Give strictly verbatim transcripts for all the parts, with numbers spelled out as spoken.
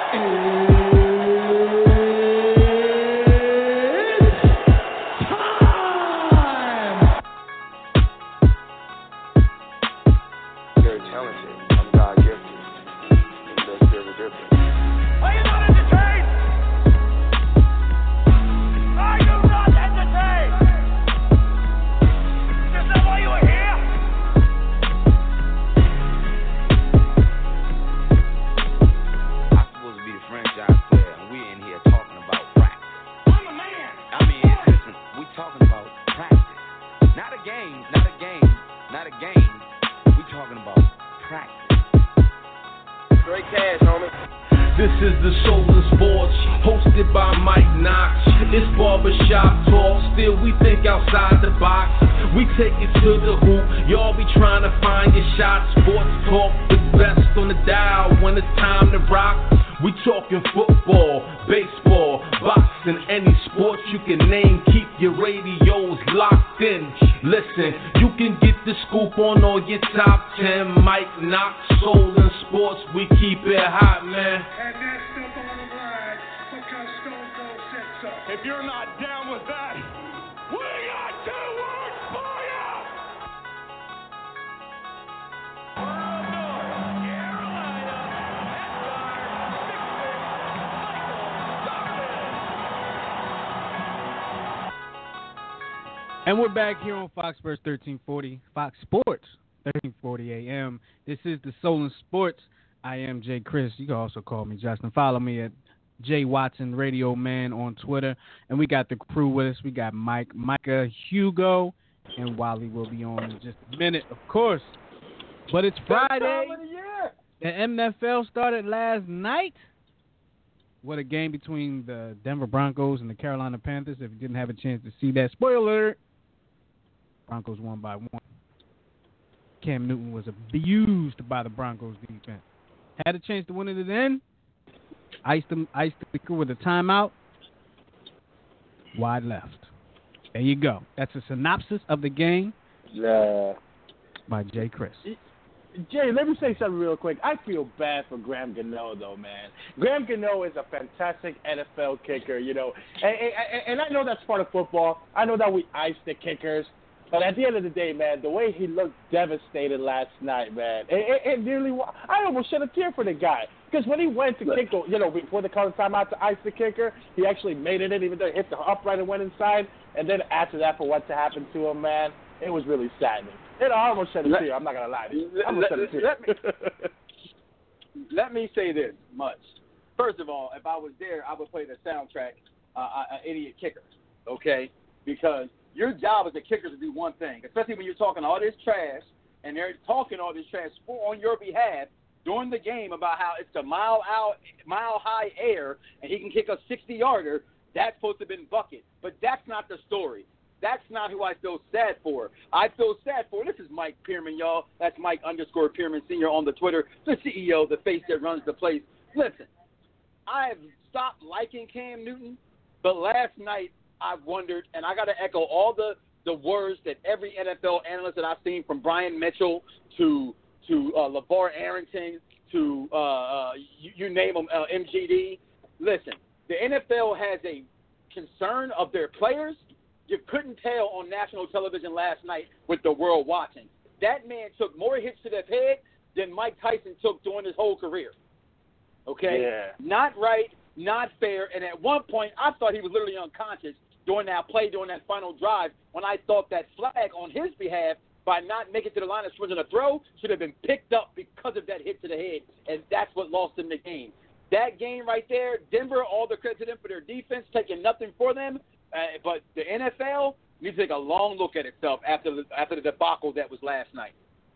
Very talented. I'm God gifted. And there's still a difference. Are you not entertained? Are you not entertained? Is that why you are here? I'm supposed to be the franchise player, and we're in here talking about practice. I'm a man. I mean, listen, we talking about practice. Not a game, not a game, not a game. We talking about practice. Straight cash, homie. This is the Soul and Sports, hosted by Mike Knox. It's barbershop talk, still we think outside the box. We take it to the hoop, y'all be trying to find your shot. Sports talk, the best on the dial when it's time to rock. We talking football, baseball, boxing, any sports you can name. Keep your radios locked in. Listen, you can get the scoop on all your top ten. Mike Knox, Soul and Sports, we keep it hot, man. And that's the bottom line because Stone Cold said so. If you're not down with that, we got two words for you. And we're back here on Fox Sports thirteen forty, Fox Sports thirteen forty A M. This is the Soul and Sports. I am Jay Chris. You can also call me Justin. Follow me at Jay Watson Radio Man on Twitter. And we got the crew with us. We got Mike, Micah, Hugo, and Wally will be on in just a minute, of course. But it's Friday. The N F L started last night. What a game between the Denver Broncos and the Carolina Panthers. If you didn't have a chance to see that, spoiler alert, Broncos won by one. Cam Newton was abused by the Broncos defense. Had a chance to win it at the end. Iced them, iced the crew with a timeout. Wide left. There you go. That's a synopsis of the game. Yeah. By Jay Chris. Jay, let me say something real quick. I feel bad for Graham Gano, though, man. Graham Gano is a fantastic N F L kicker, you know. And, and, and I know that's part of football. I know that we ice the kickers. But at the end of the day, man, the way he looked devastated last night, man, it, it, it nearly – I almost shed a tear for the guy. Because when he went to kick, you know, before the call timeout to ice the kicker, he actually made it in, even though he hit the upright and went inside. And then after that, for what to happen to him, man, it was really saddening. It I almost shed a tear. I'm not going to lie to you. I almost shed a tear. Let me, let me say this much. First of all, if I was there, I would play the soundtrack, uh, uh, Idiot Kicker, okay? Because your job as a kicker is to do one thing, especially when you're talking all this trash and they're talking all this trash for, on your behalf during the game about how it's the mile out, mile high air and he can kick a sixty-yarder. That's supposed to have been bucket. But that's not the story. That's not who I feel sad for. I feel sad for, this is Mike Pearman, y'all. That's Mike underscore Pearman Senior on the Twitter, the C E O, the face that runs the place. Listen, I have stopped liking Cam Newton, but last night I've wondered, and I got to echo all the, the words that every N F L analyst that I've seen, from Brian Mitchell to to uh, LeVar Arrington to, uh, uh, you, you name them, uh, M G D. Listen, the N F L has a concern of their players. You couldn't tell on national television last night with the world watching. That man took more hits to the head than Mike Tyson took during his whole career. Okay? Yeah. Not right, not fair, and at one point I thought he was literally unconscious during that play, during that final drive, when I thought that flag on his behalf by not making it to the line of scrimmage on a throw should have been picked up because of that hit to the head, and that's what lost him the game. That game right there, Denver, all the credit to them for their defense, taking nothing for them, uh, but the N F L needs to take a long look at itself after the, after the debacle that was last night.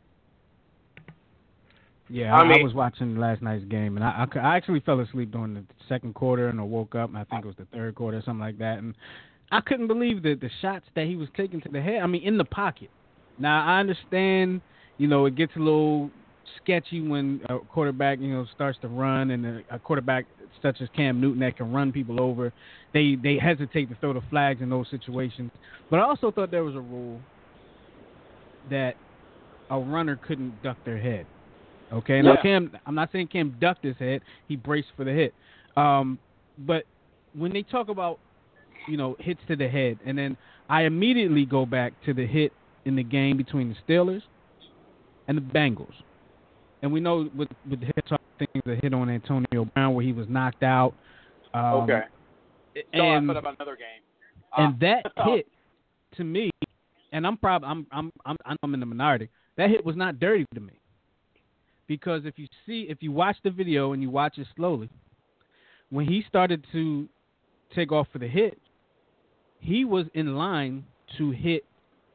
Yeah, I I, mean- I was watching last night's game, and I, I, I actually fell asleep during the second quarter, and I woke up, and I think it was the third quarter or something like that, and I couldn't believe the, the shots that he was taking to the head. I mean, in the pocket. Now, I understand, you know, it gets a little sketchy when a quarterback, you know, starts to run, and a, a quarterback such as Cam Newton that can run people over, they, they hesitate to throw the flags in those situations. But I also thought there was a rule that a runner couldn't duck their head. Okay, Yeah. now Cam, I'm not saying Cam ducked his head; he braced for the hit. Um, but when they talk about, you know, hits to the head, and then I immediately go back to the hit in the game between the Steelers and the Bengals, and we know with with the hit talk things, the hit on Antonio Brown where he was knocked out. Um, Okay. So and I put up another game. and Uh, that oh. hit to me, and I'm probably I'm I'm I'm I'm in the minority. That hit was not dirty to me. Because if you see, if you watch the video and you watch it slowly, when he started to take off for the hit, he was in line to hit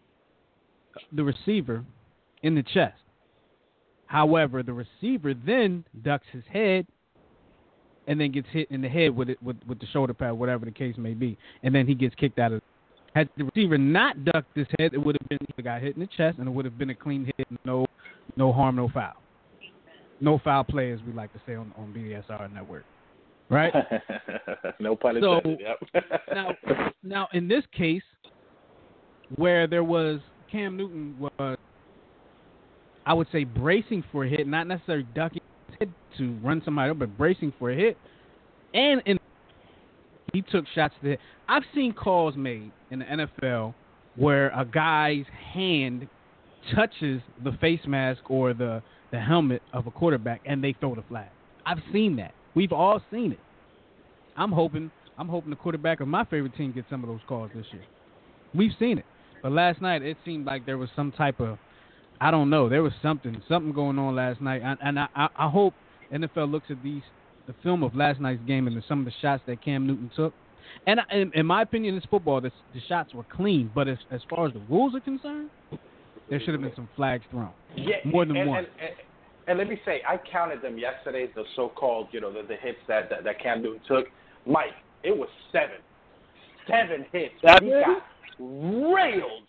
the receiver in the chest. However, the receiver then ducks his head and then gets hit in the head with it with, with the shoulder pad, whatever the case may be, and then he gets kicked out of. Had the receiver not ducked his head, it would have been he got hit in the chest, and it would have been a clean hit, no, no harm, no foul. No foul play, as we like to say on, on B D S R Network, right? No pun So, intended. Yep. now, now in this case, where there was Cam Newton was, I would say, bracing for a hit, not necessarily ducking his head to run somebody up, but bracing for a hit, and in, he took shots to the head. I've seen calls made in the N F L where a guy's hand touches the face mask or the the helmet of a quarterback, and they throw the flag. I've seen that. We've all seen it. I'm hoping I'm hoping the quarterback of my favorite team gets some of those calls this year. We've seen it. But last night, it seemed like there was some type of, I don't know, there was something something going on last night. And, and I, I, I hope N F L looks at these the film of last night's game and some of the shots that Cam Newton took. And in, in my opinion, it's football. The, the shots were clean. But as, as far as the rules are concerned, there should have been some flags thrown. Yeah, more than and, one. And, and, and let me say, I counted them yesterday, the so-called, you know, the, the hits that, that, that Cam Newton took. Mike, it was seven. Seven hits. That he many? got railed.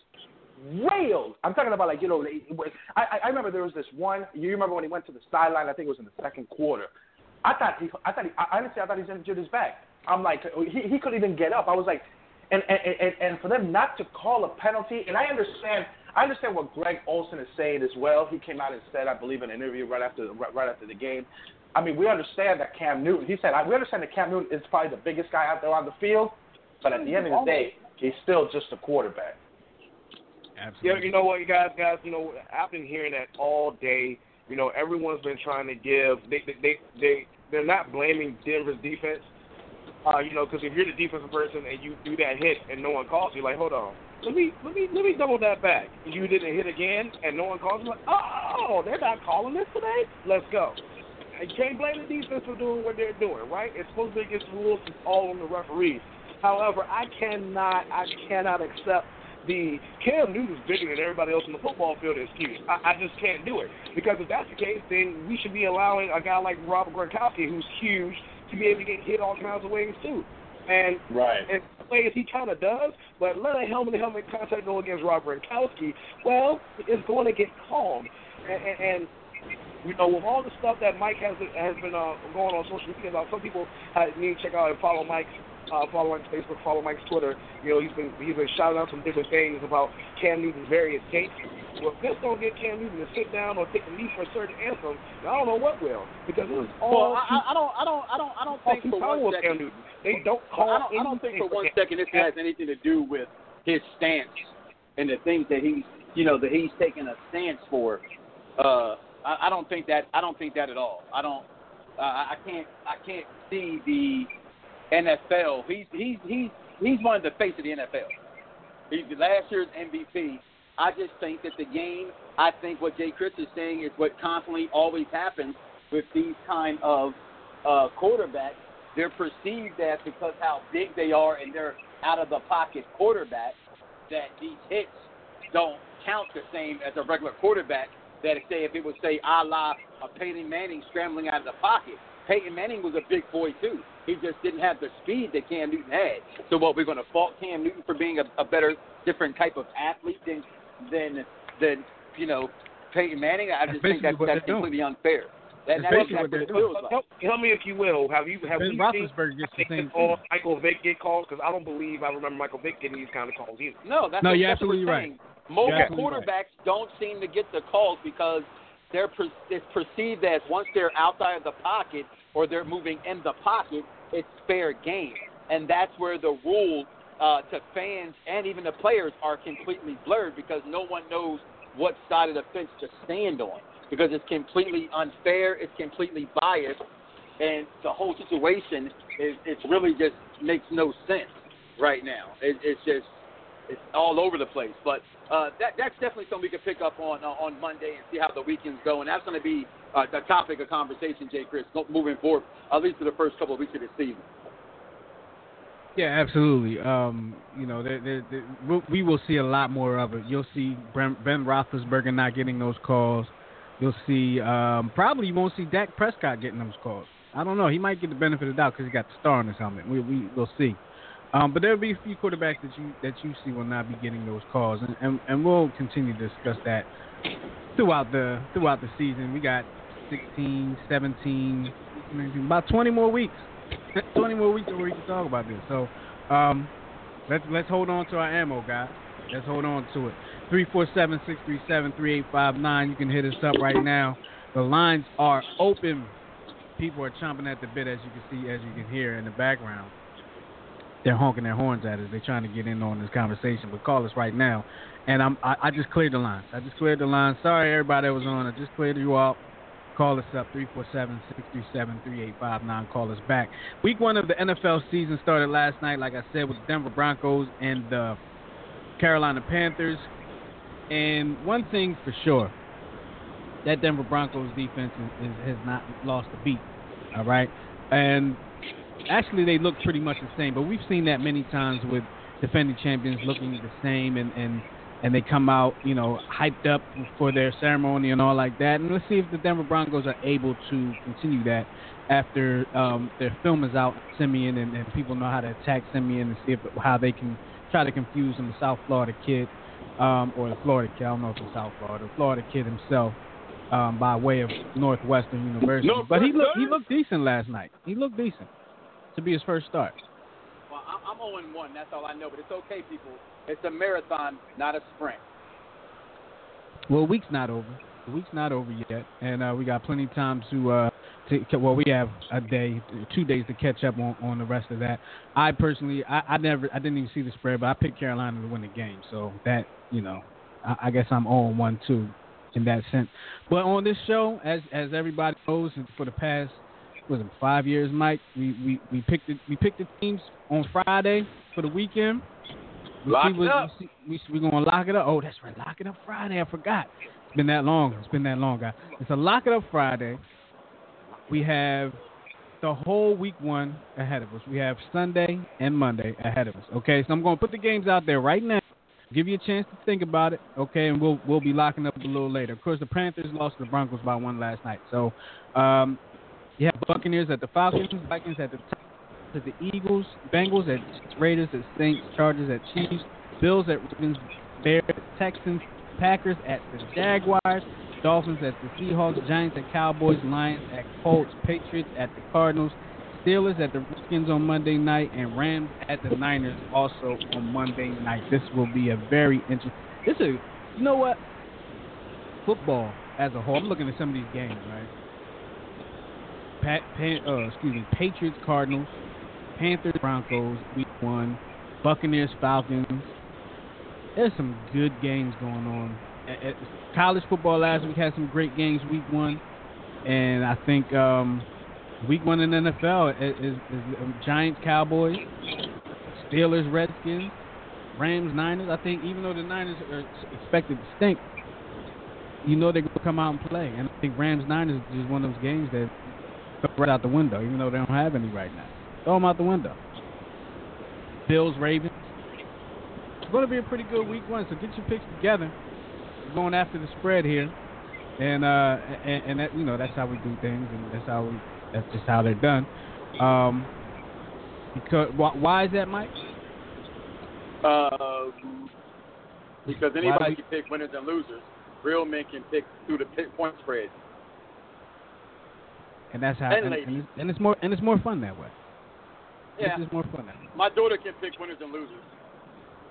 Railed. I'm talking about, like, you know, I, I remember there was this one, you remember when he went to the sideline, I think it was in the second quarter. I thought he, I thought he, I, honestly, I thought he injured his back. I'm like, he, he couldn't even get up. I was like, and, and, and, and for them not to call a penalty, and I understand, I understand what Greg Olsen is saying as well. He came out and said, I believe, in an interview right after right, right after the game. I mean, we understand that Cam Newton, he said, we understand that Cam Newton is probably the biggest guy out there on the field, but at the end of the day, he's still just a quarterback. Absolutely. Yeah, you know what, you guys, guys, you know, I've been hearing that all day. You know, everyone's been trying to give, they, they, they, they they're not blaming Denver's defense. Uh, you know, because if you're the defensive person and you do that hit and no one calls you, like, hold on, let me let me let me double that back. You didn't hit again and no one calls you, like, oh, they're not calling this today. Let's go. You can't blame the defense for doing what they're doing, right? It's supposed to be against the rules. It's all on the referees. However, I cannot I cannot accept the Cam Newton's bigger than everybody else in the football field excuse. I, I just can't do it, because if that's the case, then we should be allowing a guy like Robert Gronkowski, who's huge, to be able to get hit all kinds of ways too. And right. and ways he kind of does, but let a helmet-to-helmet contact go against Robert Gronkowski, well, it's going to get called. And, and, and you know, with all the stuff that Mike has has been uh, going on social media about, some people uh, need to check out and follow Mike's uh, follow Mike's Facebook, follow Mike's Twitter. You know, he's been he's been shouting out some different things about Cam Newton's various gates. Well, if this don't get Cam Newton to sit down or take a knee for a certain anthem, I don't know what will, because it's all. Well, I, I don't, I don't, I don't, I don't think for one Cam second. Newton. They don't call. I don't, I don't think for one second this has anything to do with his stance and the things that he, you know, that he's taking a stance for. Uh, I, I don't think that. I don't think that at all. I don't. Uh, I can't. I can't see the N F L. He's he's he's he's one of the face of the N F L. He's last year's M V P. I just think that the game, I think what Jay Chris is saying is what constantly always happens with these kind of uh, quarterbacks. They're perceived as, because how big they are and they're out-of-the-pocket quarterbacks, that these hits don't count the same as a regular quarterback. That if, say, if it was, say, a la a Peyton Manning scrambling out of the pocket. Peyton Manning was a big boy, too. He just didn't have the speed that Cam Newton had. So what, we're going to fault Cam Newton for being a, a better, different type of athlete than, than, than you know, Peyton Manning? I just think that, that's completely unfair. That, that's basically what what it they're feels Help, like. help, help me if you will. Have you have Ben we Roethlisberger seen gets the same all thing. Michael Vick get calls? Because I don't believe I remember Michael Vick getting these kind of calls either. No, that's No, what, you're that's what absolutely we're right. saying. Most You're absolutely quarterbacks don't seem to get the calls because they're per- it's perceived as once they're outside of the pocket or they're moving in the pocket, it's fair game. And that's where the rules uh, to fans and even the players are completely blurred because no one knows what side of the fence to stand on because it's completely unfair, it's completely biased, and the whole situation is it's really just makes no sense right now. It, it's just it's all over the place. But uh, that that's definitely something we can pick up on uh, on Monday and see how the weekends go. And that's going to be uh, the topic of conversation, Jay Chris, moving forward, at least for the first couple of weeks of this season. Yeah, absolutely. Um, you know, they, they, they, we'll, we will see a lot more of it. You'll see Ben, Ben Roethlisberger not getting those calls. You'll see um, probably you won't see Dak Prescott getting those calls. I don't know. He might get the benefit of the doubt because he got the star on his helmet. We, we, we'll see. Um, but there'll be a few quarterbacks that you that you see will not be getting those calls, and, and, and we'll continue to discuss that throughout the throughout the season. We got sixteen, seventeen, about twenty more weeks. twenty more weeks where we can talk about this. So um, let's let's hold on to our ammo, guys. Let's hold on to it. three four seven, six three seven, three eight five nine. You can hit us up right now. The lines are open. People are chomping at the bit, as you can see, as you can hear in the background. They're honking their horns at us. They're trying to get in on this conversation. But call us right now. And I'm, I, I just cleared the lines. I just cleared the lines. Sorry, everybody that was on. I just cleared you out. Call us up, three four seven, six three seven, three eight five nine. Call us back. Week one of the N F L season started last night, like I said, with the Denver Broncos and the Carolina Panthers. And one thing for sure, that Denver Broncos defense is, is, has not lost a beat, all right? And actually they look pretty much the same, but we've seen that many times with defending champions looking the same, and, and, and they come out, you know, hyped up for their ceremony and all like that. And let's see if the Denver Broncos are able to continue that after um, their film is out, Simeon, and, and people know how to attack Simeon and see if, how they can try to confuse him, the South Florida kid, um, or the Florida kid, I don't know if it's South Florida, the Florida kid himself, um, by way of Northwestern University. Northwestern. But he looked he looked decent last night. He looked decent to be his first start. Well, I'm oh and one. That's all I know. But it's okay, people. It's a marathon, not a sprint. Well, the week's not over. The week's not over yet, and uh, we got plenty of time to, uh, to. Well, we have a day, two days to catch up on, on the rest of that. I personally, I, I never, I didn't even see the spread, but I picked Carolina to win the game. So that, you know, I, I guess I'm oh and one too in that sense. But on this show, as as everybody knows, for the past, was it five years, Mike? We we, we picked the, we picked the teams on Friday for the weekend. We lock see it up. We, see, we, we're gonna lock it up. Oh, that's right, lock it up Friday. I forgot. It's been that long. It's been that long, guys. It's a lock it up Friday. We have the whole week one ahead of us. We have Sunday and Monday ahead of us. Okay, so I'm gonna put the games out there right now. Give you a chance to think about it, okay, and we'll we'll be locking up a little later. Of course, the Panthers lost to the Broncos by one last night. So, um, you have Buccaneers at the Falcons, Vikings at the to the Eagles, Bengals at Raiders at Saints, Chargers at Chiefs, Bills at Ravens, Bears, Texans, Packers at the Jaguars, Dolphins at the Seahawks, Giants at Cowboys, Lions at Colts, Patriots at the Cardinals, Steelers at the Redskins on Monday night, and Rams at the Niners also on Monday night. This will be a very interesting. This is, you know what? Football as a whole. I'm looking at some of these games, right? Pat, Pan, uh, excuse me, Patriots, Cardinals, Panthers, Broncos, week one, Buccaneers, Falcons. There's some good games going on. At, at college football last week had some great games week one, and I think um, week one in the N F L is, is, is Giants, Cowboys, Steelers, Redskins, Rams, Niners. I think even though the Niners are expected to stink, you know they're going to come out and play. And I think Rams, Niners is just one of those games that go right out the window, even though they don't have any right now. Throw them out the window. Bills, Ravens. It's going to be a pretty good week one, so get your picks together. We're going after the spread here, and uh, and, and that, you know, that's how we do things, and that's how we, that's just how they're done. Um, because why, why is that, Mike? Uh, because anybody we, can pick winners and losers. Real men can pick through the pick point spread. And that's how, and, and, and, it's, and it's more, and it's more fun that way. Yeah, it's just more fun that way. My daughter can pick winners and losers.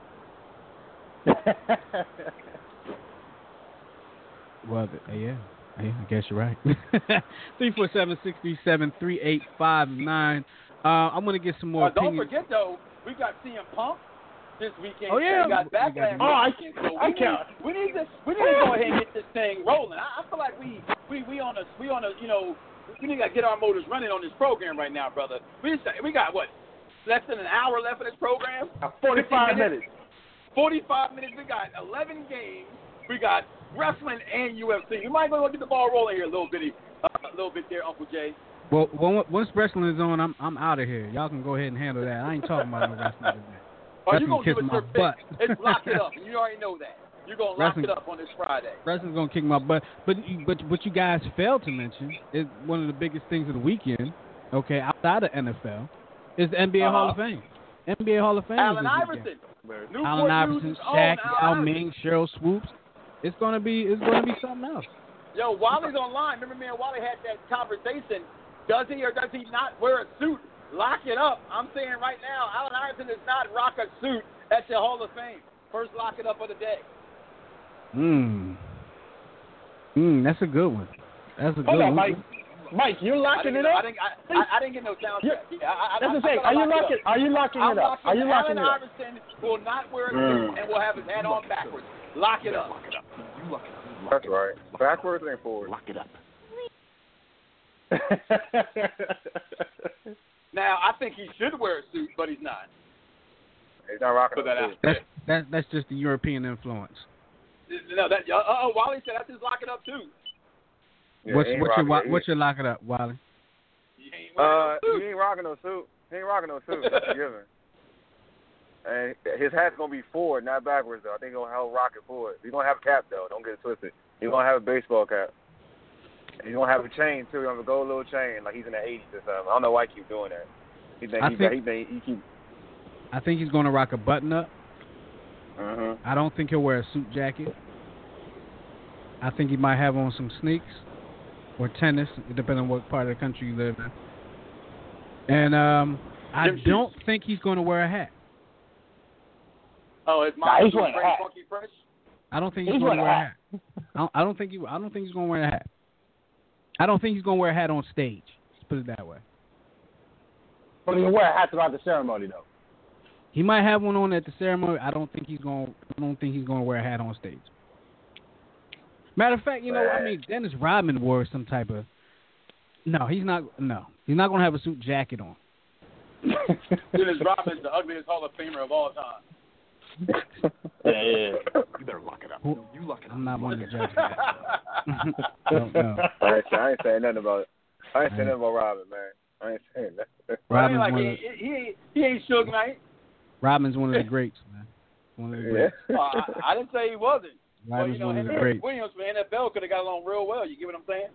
Well, uh, yeah, Yeah, I guess you're right. three four seven, six three seven, three eight five nine. Uh, I'm going to get some more uh, Don't opinions. forget, though, we got C M Punk this weekend. Oh, yeah. We got Backlash. Oh, I weekend. So I we can't. Need, we need to we need to go ahead and get this thing rolling. I, I feel like we we we on a we on a you know we need to get our motors running on this program right now, brother. We just, we got what less than an hour left of this program. Uh, Forty-five minutes. Forty-five minutes. We got eleven games. We got wrestling and U F C. You might go get the ball rolling here a little bitty, uh, a little bit there, Uncle Jay. Well, well, once wrestling is on, I'm I'm out of here. Y'all can go ahead and handle that. I ain't talking about no wrestling today. Oh, you're Wrestling going to kiss give us my your butt. pick. It's lock it up. You already know that. You're going to lock Wrestling- it up on this Friday. Wrestling's gonna kick my butt. But but what you guys failed to mention is one of the biggest things of the weekend. Okay, outside of N F L, is the N B A Uh-huh. Hall of Fame. N B A Hall of Fame. Allen is this Iverson. weekend. Newport Allen Iverson, News' own Shaq, Yao Allen Ming, Cheryl Swoops. It's gonna be it's gonna be something else. Yo, Wally's online. Remember, me and Wally had that conversation. Does he or does he not wear a suit? Lock it up. I'm saying right now, Allen Iverson does not rock a suit at the Hall of Fame. First lock it up of the day. Hmm. Hmm. That's a good one. That's a good Hold on, one. Mike. Mike, you're I locking didn't, it I up? didn't, I, I, I didn't get no soundtrack. Yeah, I, I, That's the I, thing. I Are you lock it locking? up. Are you locking I'm it up? locking Are you locking Allen it up? Iverson will not wear a suit and will have his hat on backwards. Lock it up. That's right. Backwards and forward. Lock it up. Now, I think he should wear a suit, but he's not. He's not rocking Put that a out. suit. That's that, that's just the European influence. No, that. Uh, oh, Wally said that's just lock it up too. Yeah, what's he ain't what's your rocking- wa- what's your lock it up, Wally? He ain't Uh, wearing no suit. he ain't rocking no suit. He ain't rocking no suit. That's a given. And his hat's gonna be forward, not backwards though. I think he'll have rock it forward. He's gonna have a cap though. Don't get it twisted. He's gonna have a baseball cap. He's gonna have a chain too. He's gonna have a gold little chain like he's in the eighties or something. I don't know why he keep doing that. He think I he, think- he think he keep. I think he's gonna rock a button up. Uh-huh. I don't think he'll wear a suit jacket. I think he might have on some sneaks or tennis, depending on what part of the country you live in. And um, I Gym shoes. don't think he's going to wear a hat. Oh, it's Nah, my he's wearing a hat. funky fresh. I don't think he's, He's going to wearing wear a hat. I don't, I don't think he. I don't think he's going to wear a hat. I don't think he's going to wear a hat on stage. Let's put it that way. But he can wear a hat throughout the ceremony, though. He might have one on at the ceremony. I don't think he's going. I don't think he's going to wear a hat on stage. Matter of fact, you know, I mean, Dennis Rodman wore some type of. No, he's not. No, he's not going to have a suit jacket on. Dennis Rodman's the ugliest Hall of Famer of all time. Yeah, yeah. You better lock it up. Who- No, you lock it up. I'm not one to judge that. Don't know. I ain't, say- I ain't saying nothing about it. I ain't saying nothing about Robin, man. I ain't saying that. I mean, Rodman's like, one he, of the, he, he ain't, he ain't Suge Knight. Rodman's one of the greats, man. One of the Yeah. greats. Uh, I, I didn't say he wasn't. But, Rodman's you know, one of him the and greats. Williams from the N F L could have got along real well. You get what I'm saying?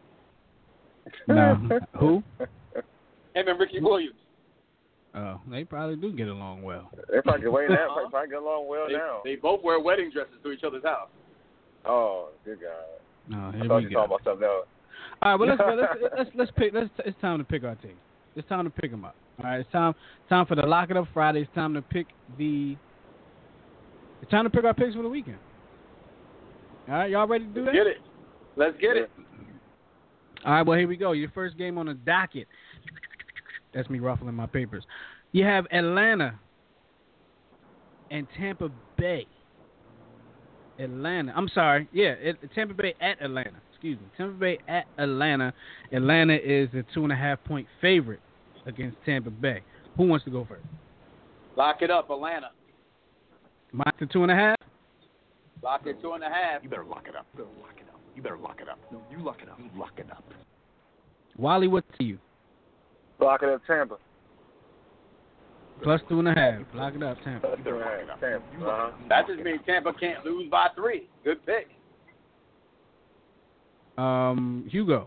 No. Who? Him and Ricky Williams. Oh, they probably do get along well. They probably get way now. Uh-huh. Probably get along well They, now. they both wear wedding dresses to each other's house. Oh, good God. No, I here thought we you were go. talking about something else. All right, well let's let's let's let's pick. Let's, it's time to pick our team. It's time to pick them up. All right, it's time time for the Lock It Up Friday. It's time to pick the. It's time to pick our picks for the weekend. All right, y'all ready to do that? Get it. Let's get it. All right, well here we go. Your first game on the docket. That's me ruffling my papers. You have Atlanta and Tampa Bay. Atlanta. I'm sorry. Yeah, it, Tampa Bay at Atlanta. Excuse me. Tampa Bay at Atlanta. Atlanta is a two and a half point favorite against Tampa Bay. Who wants to go first? Lock it up, Atlanta. Mike the two and a half. Lock it two and a half. You better lock it up. You better lock it up. You better lock it up. No, you lock it up. You lock it up. Wally, what to you? Lock it up, Tampa. Plus two and a half. Lock it up, Tampa. You better lock it up. Tampa. You lock Uh-huh. it up. That just means Tampa can't lose by three. Good pick. Um, Hugo.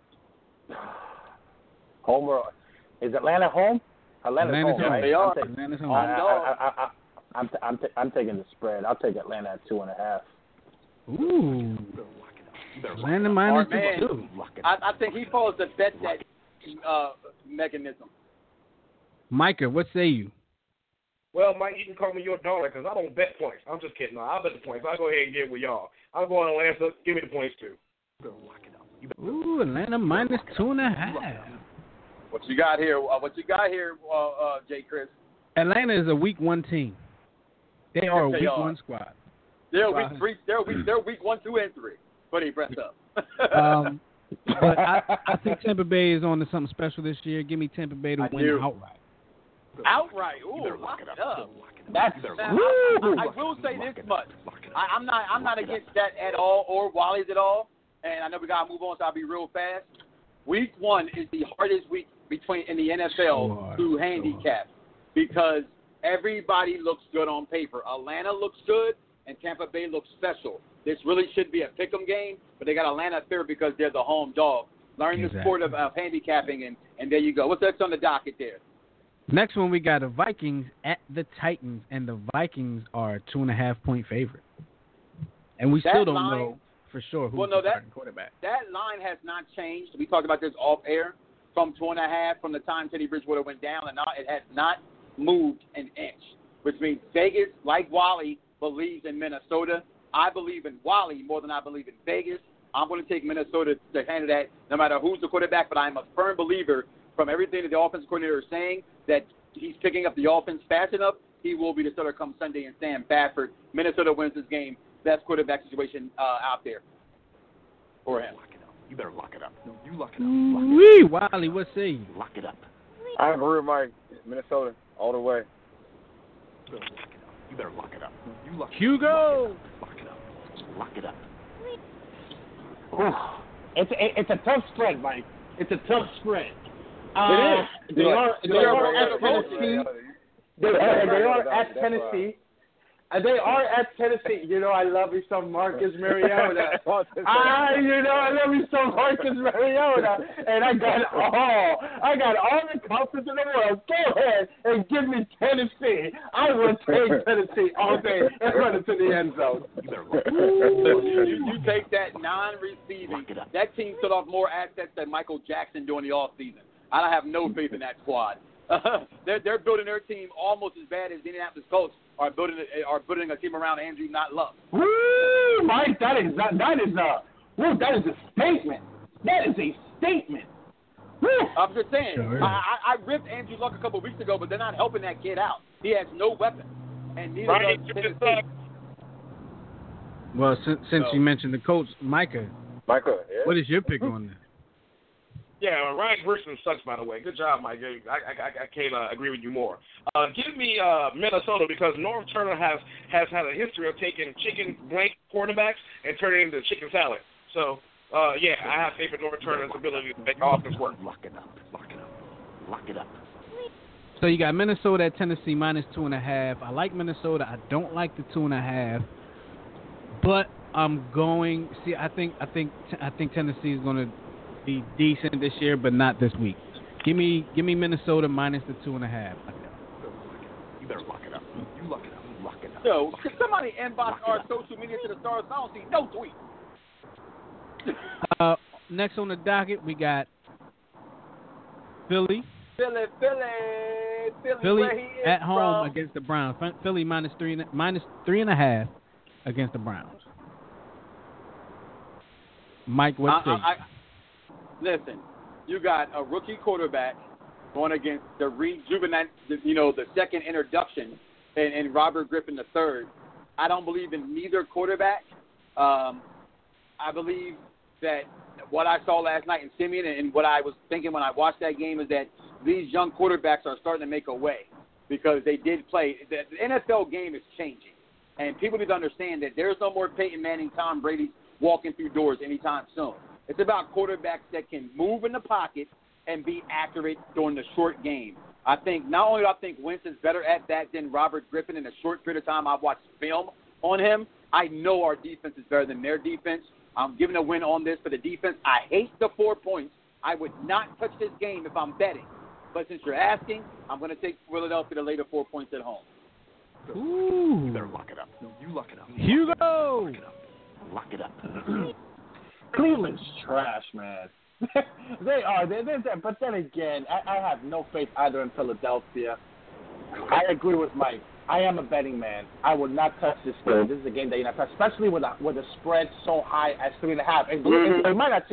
Home or is Atlanta home? Atlanta's, Atlanta's home, home. right? They are. I'm, taking, Atlanta's home. Home I, dog. I, I, I, I'm, t- I'm, t- I'm taking the spread. I'll take Atlanta at two and a half. Ooh. You better lock it up. You better lock Atlanta it up. minus Or, man, the two. Lock it up. I, I think he follows the bet that uh, mechanism. Micah, what say you? Well, Mike, you can call me your darling because I don't bet points. I'm just kidding. No, I'll bet the points. I'll go ahead and get with y'all. I'm going Atlanta. Give me the points, too. You better lock it up. Ooh, Atlanta minus two and a half. What you got here? Uh, what you got here, uh, uh, J. Chris? Atlanta is a week one team. They are a They week are. one squad. They're week three. They're week. They're week one, two, and three. But he pressed up. um, but I, I think Tampa Bay is on to something special this year. Give me Tampa Bay to I win do. outright. Outright. Ooh, lock it up. That's Now, I, I, I will say this much. I, I'm not. I'm not against that at all, or Wally's at all. And I know we gotta move on, so I'll be real fast. Week one is the hardest week between in the N F L to handicap because everybody looks good on paper. Atlanta looks good, and Tampa Bay looks special. This really should be a pick'em game, but they got Atlanta third because they're the home dog. Learn Exactly. the sport of, of handicapping, and, and there you go. What's next on the docket there? Next one, we got the Vikings at the Titans, and the Vikings are a two and a half point favorite. And we That still don't line- know for sure who's Well, no, the that starting quarterback. that line has not changed. We talked about this off air from two and a half from the time Teddy Bridgewater went down, and now it has not moved an inch. Which means Vegas, like Wally, believes in Minnesota. I believe in Wally more than I believe in Vegas. I'm going to take Minnesota to handle that no matter who's the quarterback, but I'm a firm believer from everything that the offensive coordinator is saying that he's picking up the offense fast enough. He will be the starter come Sunday, and Sam Bradford. Minnesota wins this game. Best quarterback situation uh, out there for him. Lock it up. You better lock it up. No, you lock it up. Lock Wee, Wally, what say you? Lock it up. I agree with Mike. Minnesota all the way. You better lock it up. No, you lock it up. Hugo. Lock it up. Lock it up. Ooh, it's a, it's a tough spread, Mike. It's a tough spread. Uh, It is. They You're are right. they You're are right. at You're right. Tennessee. Yeah, They are they are That's at right. Tennessee. Uh, they are at Tennessee. You know, I love you some Marcus Mariota. I, you know, I love you some Marcus Mariota. And I got all, I got all the confidence in the world. Go ahead and give me Tennessee. I will take Tennessee all day and run it to the end zone. you, you take that non-receiving. That team stood off more assets than Michael Jackson during the offseason. I have no faith in that squad. they're, they're building their team almost as bad as the Indianapolis Colts are building are building a team around Andrew, not Luck. Woo, Mike, that is that, that is a woo, that is a statement. That is a statement. Woo. I'm just saying. Sure. I, I, I ripped Andrew Luck a couple of weeks ago, but they're not helping that kid out. He has no weapon, and neither Right. does Tennessee. Well, since, since So- you mentioned the coach, Micah, Michael, yeah. what is your pick on this? Yeah, Ryan Grisham sucks, by the way. Good job, Mike. I, I, I can't uh, agree with you more. Uh, give me uh, Minnesota because Norv Turner has, has had a history of taking chicken blank quarterbacks and turning it into chicken salad. So, uh, yeah, I have faith in Norv Turner's ability to make offense work. Lock it up. Lock it up. Lock it up. So you got Minnesota at Tennessee minus two and a half. I like Minnesota. I don't like the two and a half, but I'm going. See, I think I think I think Tennessee is going to be decent this year, but not this week. Give me give me Minnesota minus the two and a half. You better lock it up. You lock it up. Lock it up. Yo, can somebody inbox our social media to the stars? I don't see no tweet. Uh, next on the docket, we got Philly. Philly, Philly, Philly, Philly where he is at home from. against the Browns. Philly minus three and minus three and a half against the Browns. Mike, what I, say? I, I, listen, you got a rookie quarterback going against the rejuvenate, you know, the second introduction, and, and Robert Griffin the third. I don't believe in neither quarterback. Um, I believe that what I saw last night in Simeon and, and what I was thinking when I watched that game is that these young quarterbacks are starting to make a way because they did play. The, the N F L game is changing, and people need to understand that there's no more Peyton Manning, Tom Brady walking through doors anytime soon. It's about quarterbacks that can move in the pocket and be accurate during the short game. I think not only do I think Wentz is better at that than Robert Griffin in a short period of time I've watched film on him, I know our defense is better than their defense. I'm giving a win on this for the defense. I hate the four points. I would not touch this game if I'm betting. But since you're asking, I'm going to take Philadelphia to lay the four points at home. Ooh. You better lock it up. No, you lock it up. Hugo. Lock it up. Lock it up. Cleveland's trash, man. they are. They, they're, they're, but then again, I, I have no faith either in Philadelphia. I agree with Mike. I am a betting man. I will not touch this game. This is a game that you not touch, especially with a with a spread so high as three and a half. And Mm-hmm. it might not seem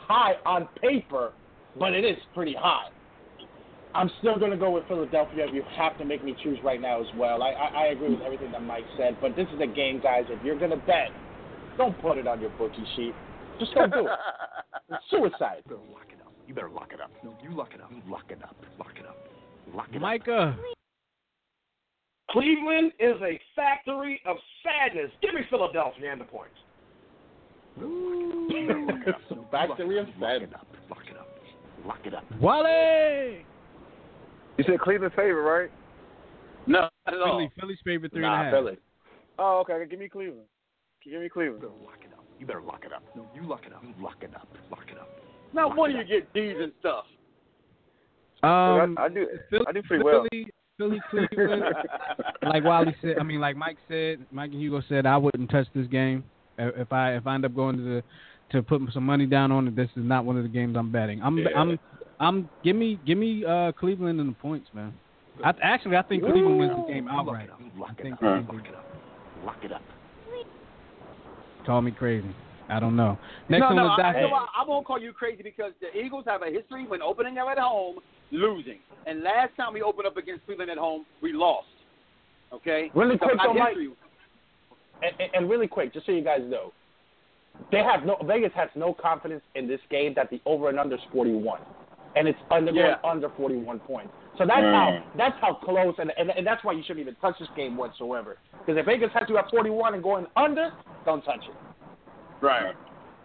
high on paper, but it is pretty high. I'm still going to go with Philadelphia. You have to make me choose right now as well. I, I, I agree with everything that Mike said, but this is a game, guys. If you're going to bet, don't put it on your bookie sheet. Just don't do it. It's suicide. You better lock it up. You better lock it up. No, you lock it up. Lock it up. Lock it up. Lock it Micah. up. Cleveland is a factory of sadness. Give me Philadelphia and the points. Ooh. It's a factory of sadness. Lock it up. Lock it up. Wale. You said Cleveland's favorite, right? No, not at all. Philly, Philly's favorite three Nah, and a half. Philly. Oh, okay. Give me Cleveland. Give me Cleveland. You better lock it up. You better lock it up. No, you lock it up. Lock it up. Lock it up. Now, Lock when it do you up. get D's and stuff? Um, I, I do. Philly, I do pretty well. Philly, Philly, Cleveland. Like Wally said, I mean, like Mike said, Mike and Hugo said, I wouldn't touch this game. If I if I end up going to the to put some money down on it, this is not one of the games I'm betting. I'm Yeah. I'm I'm give me give me uh, Cleveland and the points, man. I, actually, I think Cleveland wins the game outright. Lock I it think up. Cleveland- Lock it up. Lock it up. Call me crazy. I don't know. Next no, on no, the I, docket. you know what? I won't call you crazy because the Eagles have a history when opening them at home, losing. And last time we opened up against Cleveland at home, we lost. Okay? Really So quick, our though, Mike. history- And, and, and really quick, just so you guys know, they have no Vegas has no confidence in this game that the over and under is forty-one, and it's under Yeah. under forty-one points. So that's how that's how close, and, and and that's why you shouldn't even touch this game whatsoever. Because if Vegas has you at forty-one and going under, don't touch it. Right.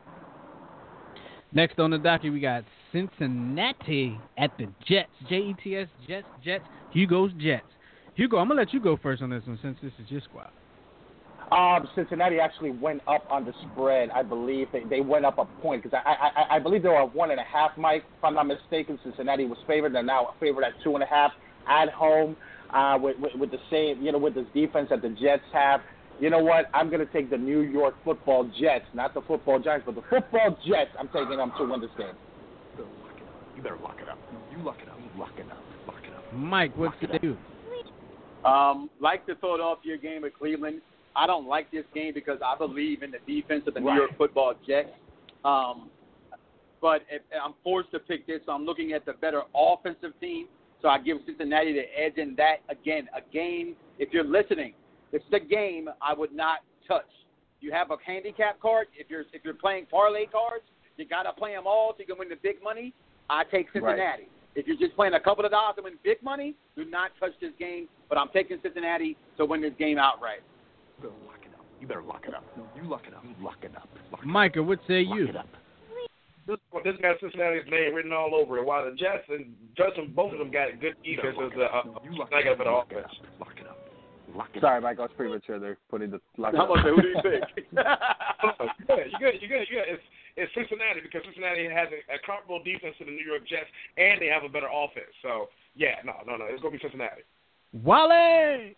Next on the docket, we got Cincinnati at the Jets. J E T S, Jets, Jets. Hugo's Jets. Hugo, I'm going to let you go first on this one since this is your squad. Um, Cincinnati actually went up on the spread. I believe they, they went up a point because I, I I believe they were one and a half. Mike, if I'm not mistaken, Cincinnati was favored. They're now favored at two and a half at home uh, with, with with the same you know with this defense that the Jets have. You know what? I'm going to take the New York Football Jets, not the Football Giants, but the Football Jets. I'm taking them to win this game. You better lock it up. You lock it up. Lock it up. Lock it up. Mike, what's Lock it the up. do? Um, like the Philadelphia game with Cleveland, I don't like this game because I believe in the defense of the New Right. York Football Jets. Um, but if, I'm forced to pick this, so I'm looking at the better offensive team. So I give Cincinnati the edge in that. Again, a game, if you're listening, it's the game I would not touch. You have a handicap card. If you're if you're playing parlay cards, you got to play them all so you can win the big money. I take Cincinnati. Right. If you're just playing a couple of dollars to win big money, do not touch this game. But I'm taking Cincinnati to win this game outright. You better lock it up. You better lock it up. No, you lock it up. Lock it up. Lock it Micah, what say up. you? Lock it up. This, this got Cincinnati's name written all over it. While the Jets and Justin, both of them got good defenses. Uh, No, you lock I it got up. better Lock it offense. up. Lock it up. Lock it Sorry, up. Mike, I was premature there. Putting the lock How much? Who do you pick? Oh, you good, you good, you good, you good. It's it's Cincinnati because Cincinnati has a, a comparable defense to the New York Jets, and they have a better offense. So yeah, no, no, no, it's gonna be Cincinnati. Wale!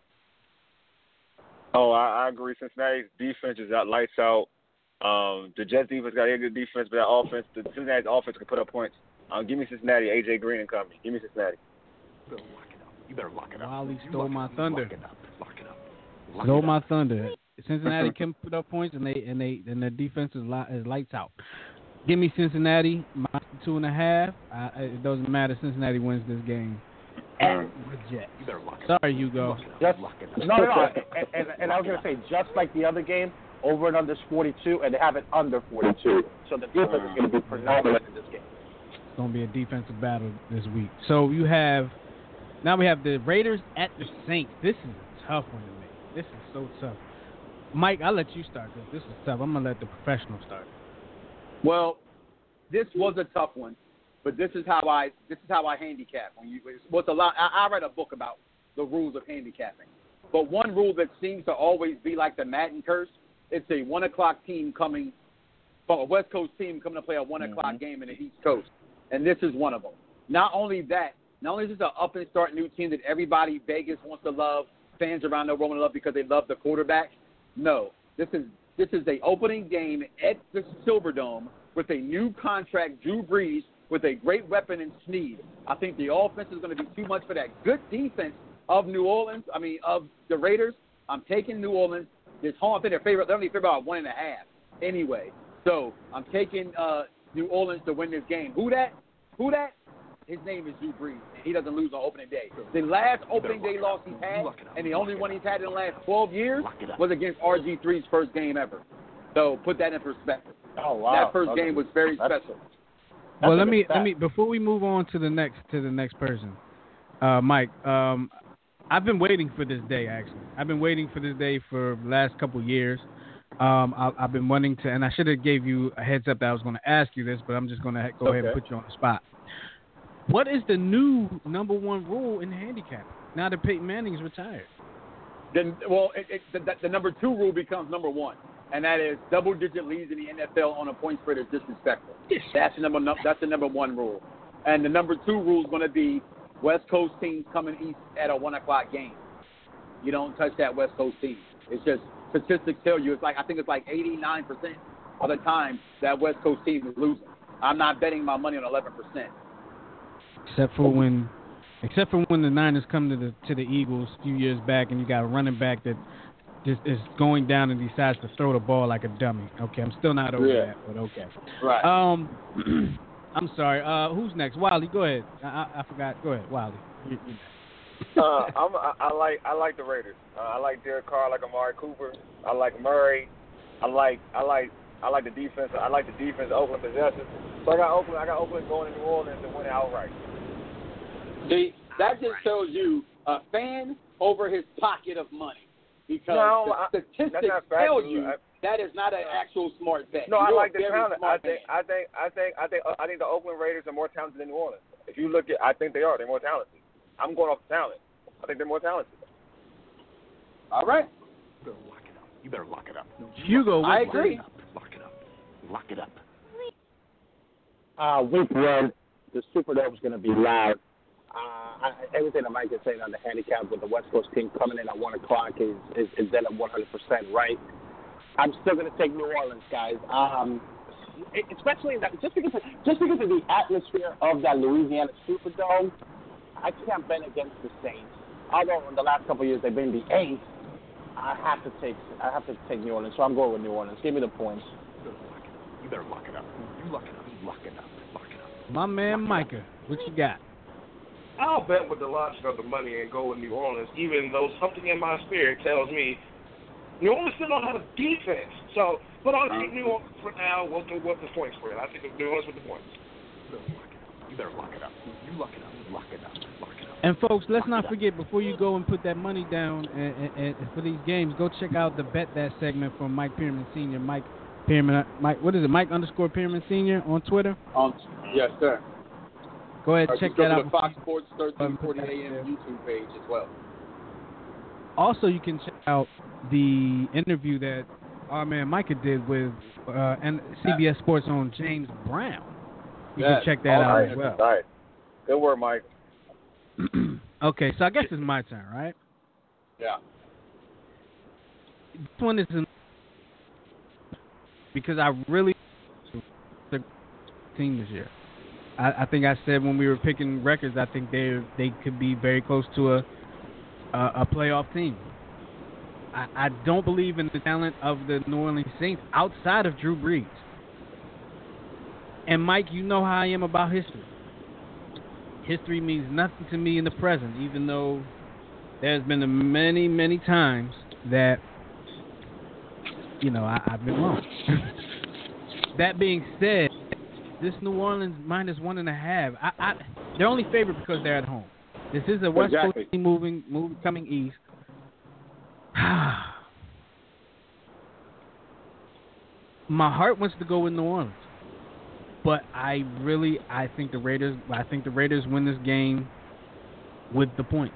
Oh, I, I agree. Cincinnati's defense is out, lights out. Um, the Jets defense got a good defense, but that offense, the Cincinnati's offense can put up points. Um, give me Cincinnati, A J Green and company. Give me Cincinnati. You better lock it up. You better lock it up. Wally You stole lock it my up. thunder. Lock it up. Lock it up. Lock Stole it my up. thunder. Cincinnati can put up points, and they and they and their defense is, li- is lights out. Give me Cincinnati minus two and a half. Uh, it doesn't matter. Cincinnati wins this game at the Jets. You better lock it up. Sorry, Hugo. Lock it up. Just, Lock it up. no, no, no. and, and, and I was going to say, just like the other game, over and under is forty-two, and they have it under forty-two. So the defense is going to be phenomenal in this game. It's going to be a defensive battle this week. So you have now we have the Raiders at the Saints. This is a tough one to make. This is so tough. Mike, I'll let you start because this is tough. I'm going to let the professional start. Well, this was a tough one, but this is how I this is how I handicap. When you what's a lot, I, I read a book about the rules of handicapping. But one rule that seems to always be like the Madden curse, it's a one o'clock team coming, well, a West Coast team coming to play a one o'clock mm-hmm. game in the East Coast, and this is one of them. Not only that, not only is this an up and start new team that everybody Vegas wants to love, fans around the world want to love because they love the quarterback. No, this is this is the opening game at the Silverdome with a new contract, Drew Brees, with a great weapon in Snead. I think the offense is going to be too much for that good defense of New Orleans. I mean, of the Raiders. I'm taking New Orleans. This home, I think they're favorite. They're only favorite about one and a half. Anyway, so I'm taking uh, New Orleans to win this game. Who that? Who that? His name is Drew Brees, and he doesn't lose on opening day. The last opening day loss he's had, and the only one he's had in the last twelve years, was against R G three's first game ever. So put that in perspective. Oh wow! That first okay. game was very That's, special. That's well, let me stat. let me before we move on to the next to the next person, uh, Mike. Um, I've been waiting for this day. Actually, I've been waiting for this day for the last couple years. Um, I, I've been wanting to, and I should have gave you a heads up that I was going to ask you this, but I'm just going to go okay. ahead and put you on the spot. What is the new number one rule in handicap now that Peyton Manning's retired? Then, well, it, it, the, the number two rule becomes number one, and that is double-digit leads in the N F L on a point spread is disrespectful. Yes. That's the number. That's the number one rule, and the number two rule is going to be West Coast teams coming east at a one o'clock game. You don't touch that West Coast team. It's just statistics tell you. It's like I think it's like eighty-nine percent of the time that West Coast team is losing. I'm not betting my money on eleven percent. Except for when, except for when the Niners come to the to the Eagles a few years back, and you got a running back that just is going down and decides to throw the ball like a dummy. Okay, I'm still not over Yeah. that, but okay. Right. Um, I'm sorry. Uh, who's next? Wiley, go ahead. I, I, I forgot. Go ahead, Wiley. You, you. uh, I'm, I, I like I like the Raiders. Uh, I like Derek Carr. I like Amari Cooper. I like Murray. I like I like I like the defense. I like the defense. Oakland possesses. So I got Oakland. I got Oakland going to New Orleans and winning outright. See, that just tells you a fan over his pocket of money. Because No, the I- statistics that's not tell factual. you I- that is not an actual smart bet. No, I You're like a the very talent. I smart think man. I think I think I think I think I think the Oakland Raiders are more talented than New Orleans. If you look at, I think they are. They're more talented. I'm going off the talent. I think they're more talented. All right. You better lock it up. You better lock it up. No, Hugo, I what- agree. Lock it up. Lock it up. Uh, week one, the Superdome is going to be loud. Uh, I, everything that Mike is saying on the handicap with the West Coast team coming in at one o'clock is is, is then at one hundred percent right. I'm still going to take New Orleans, guys. Um, especially that, just because of, just because of the atmosphere of that Louisiana Superdome, I can't bet against the Saints. Although in the last couple of years they've been the eighth, I have to take I have to take New Orleans. So I'm going with New Orleans. Give me the points. You better lock it up. You lock it up. You lock it up. Lock it up. My man Micah, what you got? I'll bet with the logic of the money and go with New Orleans, even though something in my spirit tells me New Orleans still don't have a defense. So, but I'll take New Orleans for now. We'll do what the point spread. I think New Orleans with the points. You better lock it up. You lock it up. Lock it up. Lock it up. And folks, let's not forget, before you go and put that money down and, and, and for these games, go check out the Bet That segment from Mike Pearman Senior Mike Pearman, Mike, what is it? Mike underscore Pearman Senior on Twitter. Um, yes, sir. Go ahead, Or check just go that to out. the Fox Sports thirteen forty A M YouTube page as well. Also, you can check out the interview that our man Micah did with uh, and C B S Sports on James Brown. You Yes. can check that All out right. as well. All right. Good work, Mike. Okay, so I guess it's my turn, right? Yeah. This one is an, because I really the team this year. I, I think I said when we were picking records, I think they they could be very close to a a, a playoff team. I, I don't believe in the talent of the New Orleans Saints outside of Drew Brees. And Mike, you know how I am about history. History means nothing to me in the present, even though there's been many, many times that, you know, I, I've been wrong. That being said, this New Orleans minus one and a half, I, I, they're only favored because they're at home. This is a West Exactly. Coast team moving, moving, coming east. My heart wants to go with New Orleans, but I really, I think the Raiders, I think the Raiders win this game with the points.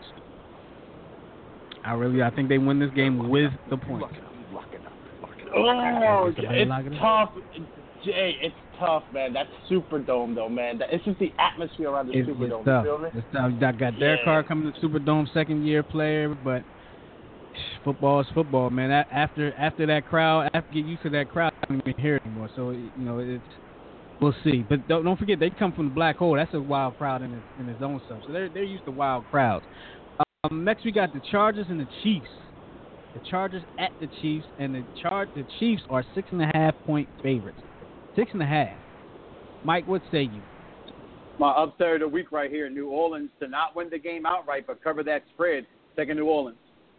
I really, I think they win this game with the points. Lock it up. Lock it up. Oh, Is somebody it's locking it? tough. Jay, it's tough, man. That Superdome, though, man. That, it's just the atmosphere around the It's, Superdome. it's tough. You feel me? It's tough. I got Derek Yeah. Carr coming to Superdome, second year player, but football is football, man. A- After after that crowd, after you get used to that crowd, I don't even hear it anymore. So you know, it's we'll see. But don't, don't forget, they come from the black hole. That's a wild crowd in its, in its own stuff. So they're they're used to wild crowds. Um, next, we got the Chargers and the Chiefs. The Chargers at the Chiefs, and the char- the Chiefs are six and a half point favorites. Six and a half. Mike, what say you? My upset of the week right here, New Orleans to not win the game outright but cover that spread. Taking New Orleans.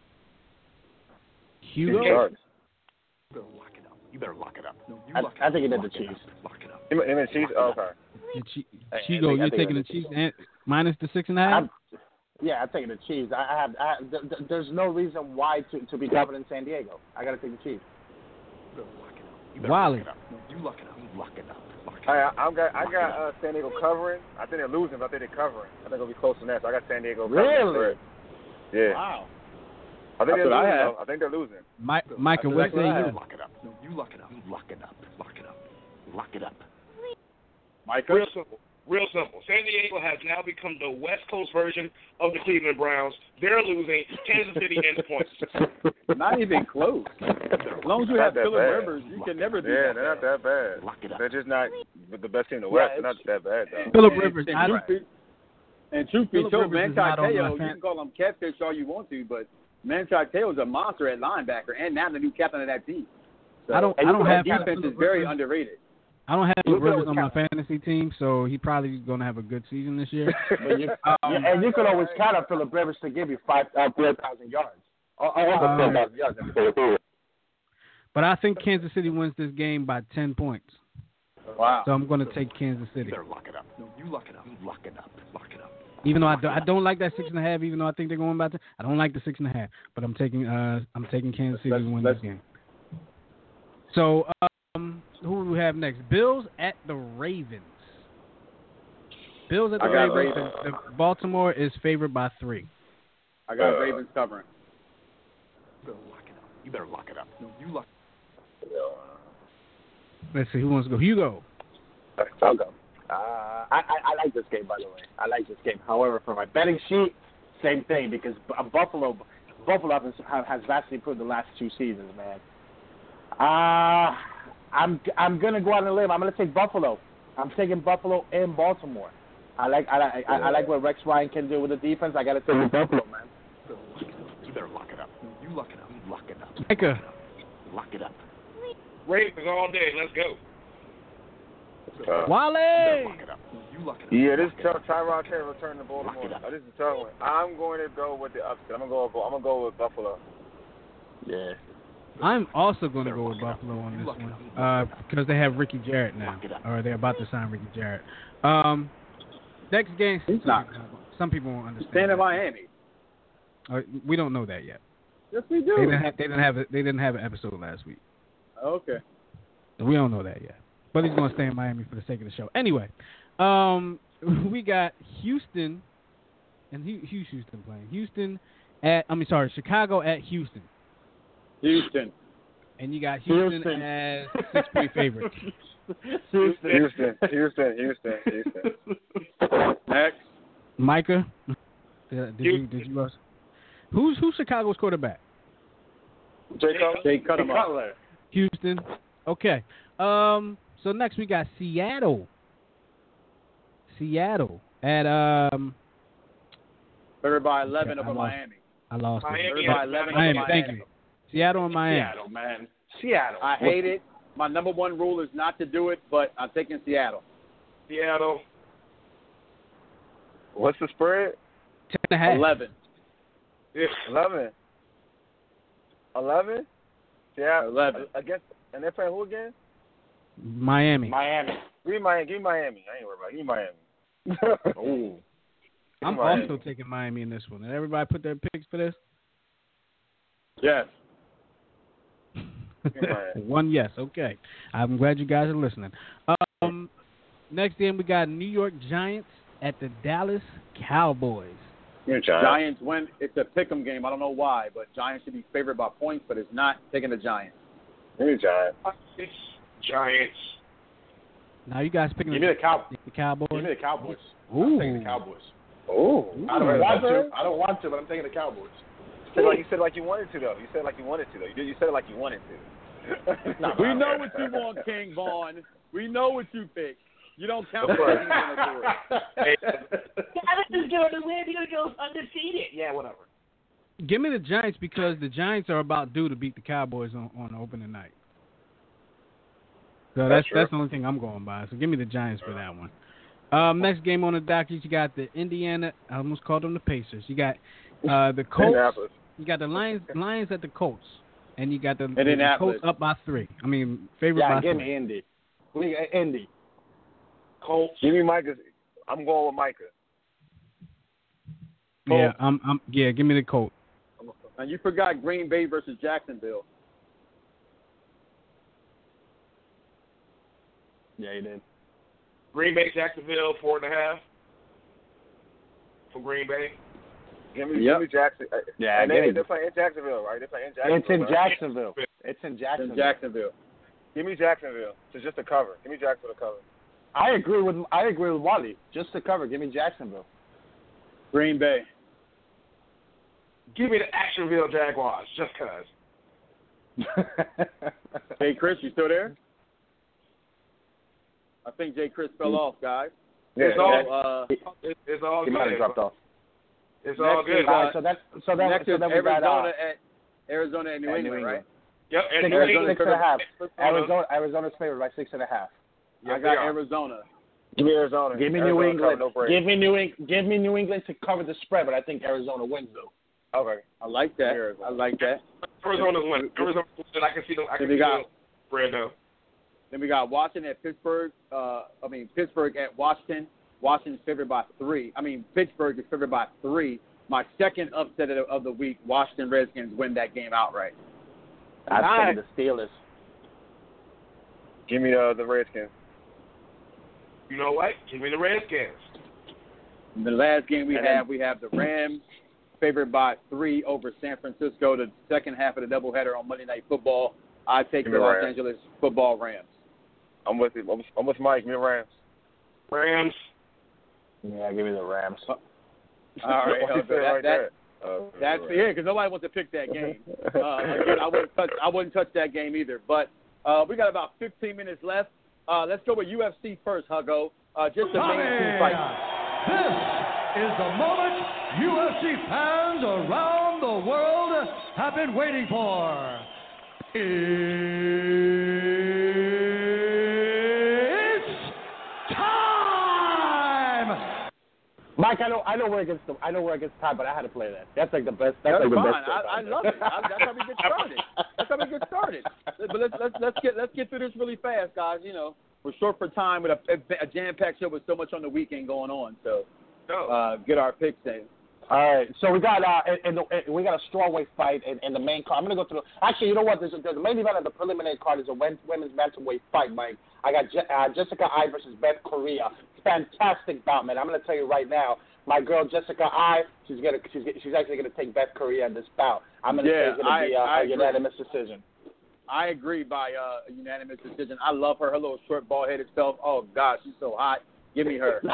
Hugo? You better lock it up. You better lock it up. No, you I, lock it I think he up. did the Lock it Chiefs. up. Lock it up. Him, him and Chiefs? Oh, okay. The Chi- Hey, Hugo, I think- I you're think taking the it's- Chiefs and minus the six and a half? I'm, yeah, I'm taking the Chiefs. I, I have. I, th- th- there's no reason why to, to be confident in San Diego. I got to take the Chiefs. You better lock it up. You better Wally. lock it up. No, you lock it up. You lock it up. Lock it Hey, up. I, I've got I Lock got it up. uh, San Diego covering. I think they're losing, but I think they're covering. I think it'll be close to that. So I got San Diego covering. Really? Yeah. Wow. I think That's they're what I losing. have. though. I think they're losing. Mike, Micah, what That's say what I you? have. Lock it up. No, you lock it up. You lock it up. Lock it up. Lock it up. Mike. Real simple. Real simple. San Diego has now become the West Coast version of the Cleveland Browns. They're losing. Kansas City ends points. Not even close. As long as you Not have that Phillip bad. Rivers, you can never be Yeah, that they're not bad. that bad. Lock it up. They're just not the best team in the West. Yeah, they're not that bad, though. Phillip And- Rivers, and I truth don't, be- And truth be Phillip told, Rivers Manti is not on my Te'o, you fan- can call him catfish all you want to, but Manti Te'o is a monster at linebacker and now the new captain of that team. So, I don't- and I don't that have defense Phillip is very Rivers. underrated. I don't have Look at Rivers what on my count. fantasy team, so he probably going to have a good season this year. But you, yeah, and you can always count on Phillip Rivers to give you five, uh, four thousand yards. Or, or over Um, four thousand yards. every day. But I think Kansas City wins this game by ten points. Wow. So I'm going to take Kansas You City. better lock it up. No, you lock it up. You lock it up. Lock it up. Even though I don't, I don't like that six and a half, even though I think they're going by ten, I don't like the six and a half. But I'm taking uh I'm taking Kansas City to Let's- win let's- this game. So um, who do we have next? Bills at the Ravens. Bills at the I got Ravens. The Baltimore is favored by three. I got Uh, Ravens covering. You better lock it up. You better lock it up. No, you lock. Let's see who wants to go. Hugo. I'll go. Uh, I, I I like this game, by the way. I like this game. However, for my betting sheet, same thing because uh, Buffalo Buffalo has, has vastly improved the last two seasons, man. Uh I'm I'm gonna go out on a limb. I'm gonna take Buffalo. I'm taking Buffalo in Baltimore. I like I like I, I like what Rex Ryan can do with the defense. I gotta take Buffalo, man. You better lock it up. No, you lock it up. You lock it up. Micah. Lock it up. Ravens all day. Let's go. Uh, Wale. Lock it up. No, you lock it up. yeah, this Lock is it tough. up. Tyrod Taylor return to Baltimore. Lock it up. Oh, this is a tough one. I'm going to go with the upset. I'm gonna go. With, I'm gonna go with Buffalo. Yeah. I'm also going to go with Buffalo on this one uh, because they have Ricky Jarrett now, or they're about to sign Ricky Jarrett. Um, next game, He's not. Some people won't understand. Stand in that. Miami. Uh, we don't know that yet. Yes, we They do. didn't have. They didn't have. A, they didn't have an episode last week. Okay. So we don't know that yet. But he's going to stay in Miami for the sake of the show. Anyway, um, we got Houston, and who, who's Houston playing? Houston at. I mean, sorry, Chicago at Houston. Houston. And you got Houston, Houston. as six point favorite. Houston. Houston, Houston, Houston, Houston. Next. Micah, did, did you did you? Uh, who's who's Chicago's quarterback? Jay Cutler? Jay Cutler. Cutler. Houston. Okay. Um. So next we got Seattle. Seattle at um. Third by eleven Okay, over I lost. Miami. I lost it. Miami. Third by eleven over Miami. Miami. Thank you. Seattle and Miami. Seattle, man. Seattle. I hate it. My number one rule is not to do it, but I'm taking Seattle. Seattle. What's the spread? Ten and a half. Eleven. Yeah. Eleven. Eleven. Yeah. Eleven. Against, and they're playing who again? Miami. Miami. Give me Miami. Give me Miami. I ain't worried about it. Give me Miami. Ooh. I'm Miami. also taking Miami in this one. Did everybody put their picks for this? Yes. Miami. One yes. Okay. I'm glad you guys are listening. Um, next game we got New York Giants at the Dallas Cowboys. You're Giants. Giants win. It's a pick'em game. I don't know why, but Giants should be favored by points, but it's not taking the Giants. You're Giants. It's Giants. Now you guys picking Give me the cow. the Cowboys. Give me the Cowboys. Ooh. I'm taking the Cowboys. Oh. I don't want to. I don't want to, but I'm taking the Cowboys. You said like you said like you wanted to though. You said like you wanted to though. You, did, you said it like you wanted to. No, We no, know no. what you want, King Vaughn. We know what you pick. You don't count Of the course. teams on the board. Hey, Dallas is going to win. They're going to go undefeated. Yeah, whatever. Give me the Giants because the Giants are about due to beat the Cowboys on, on opening night. So That's that's that's the only thing I'm going by. So give me the Giants for that one. Um, next game on the docket, you got the Indiana. I almost called them the Pacers. You got uh, the Colts. You got the Lions. Lions at the Colts, and you got the, the Colts up by three. I mean, favorite yeah, by give three. me Indy. We Indy. Colts. Give me Micah. I'm going with Micah. Colts. Yeah, I'm. I'm. Yeah, give me the Colts. And you forgot Green Bay versus Jacksonville. Yeah, you did. Green Bay, Jacksonville, four and a half for Green Bay. Give me, yep. give me Jackson. Yeah, and they, they're playing in Jacksonville, right? They're playing in Jacksonville. It's in right? Jacksonville. It's in Jacksonville. In Jacksonville. Give me Jacksonville. So just to cover. Give me Jacksonville to cover. I agree with I agree with Wally. Just to cover. Give me Jacksonville. Green Bay. Give me the Actionville Jaguars, just cause. Hey, Chris, you still there? I think Jay Chris fell off, guys. Yeah, it's all, uh, it's, it's all he good. might have dropped off. It's all Next good. Is, uh, All right, so that so that next so is then we Arizona got uh, at Arizona and New, at England, New England, right? Yep, and Six, New England, six and a half. Arizona. Arizona Arizona's favored by six and a half. Yes, I got they are. Arizona. Give me Arizona. Give me Arizona New cover, England. no break. Give me New England. Give me New England to cover the spread, but I think Arizona wins though. Okay. I like that. Arizona. I like that. Arizona's winning. Arizona's winning. I can see them. I can Then we see got- them spread though. Then we got Washington at Pittsburgh. Uh, I mean Pittsburgh at Washington. Washington's favored by three. I mean Pittsburgh is favored by three. My second upset of the, of the week, Washington Redskins win that game outright. I'd Nice. say the Steelers. Give me the the Redskins. You know what? Give me the Redskins. The last game we And have, then- we have the Rams favored by three over San Francisco. The second half of the doubleheader on Monday Night Football. I take Give the me Los Rams. Angeles Football Rams. I'm with you. I'm, I'm with Mike. Give me the Rams. Rams. Yeah, give me the Rams. All right, What you okay, said that, right that, there. Uh, that's yeah, because nobody wants to pick that game. Uh, again, I wouldn't touch. I wouldn't touch that game either. But uh, we got about fifteen minutes left. Uh, let's go with U F C first, Huggo. Uh, just the main two fights. This is the moment U F C fans around the world have been waiting for. It's time! Mike, I know I know where it gets the, I know where it gets tied, but I had to play that. That's like the best. That's, That's like the fine. best. I, I love it. I, that's how we get started. That's how we get started. But let's let's let's get let's get through this really fast, guys. You know, we're short for time with a, a jam-packed show with so much on the weekend going on. So uh, get our picks in. All right, so we got uh, in the, in, we got a strawweight fight in, in the main card. I'm gonna go through. The, actually, you know what? There's a, there's a main event of the preliminary card is a women's bantamweight fight, Mike. I got Je- uh, Jessica Ai versus Beth Correa. Fantastic bout, man. I'm gonna tell you right now. My girl Jessica Ai, she's gonna she's she's actually gonna take Beth Correa in this bout. I'm gonna Yeah, say it's gonna I- be a, I a agree. unanimous decision. I agree by uh, unanimous decision. I love her. Her little short, bald-headed self. Oh God, she's so hot. Give me her.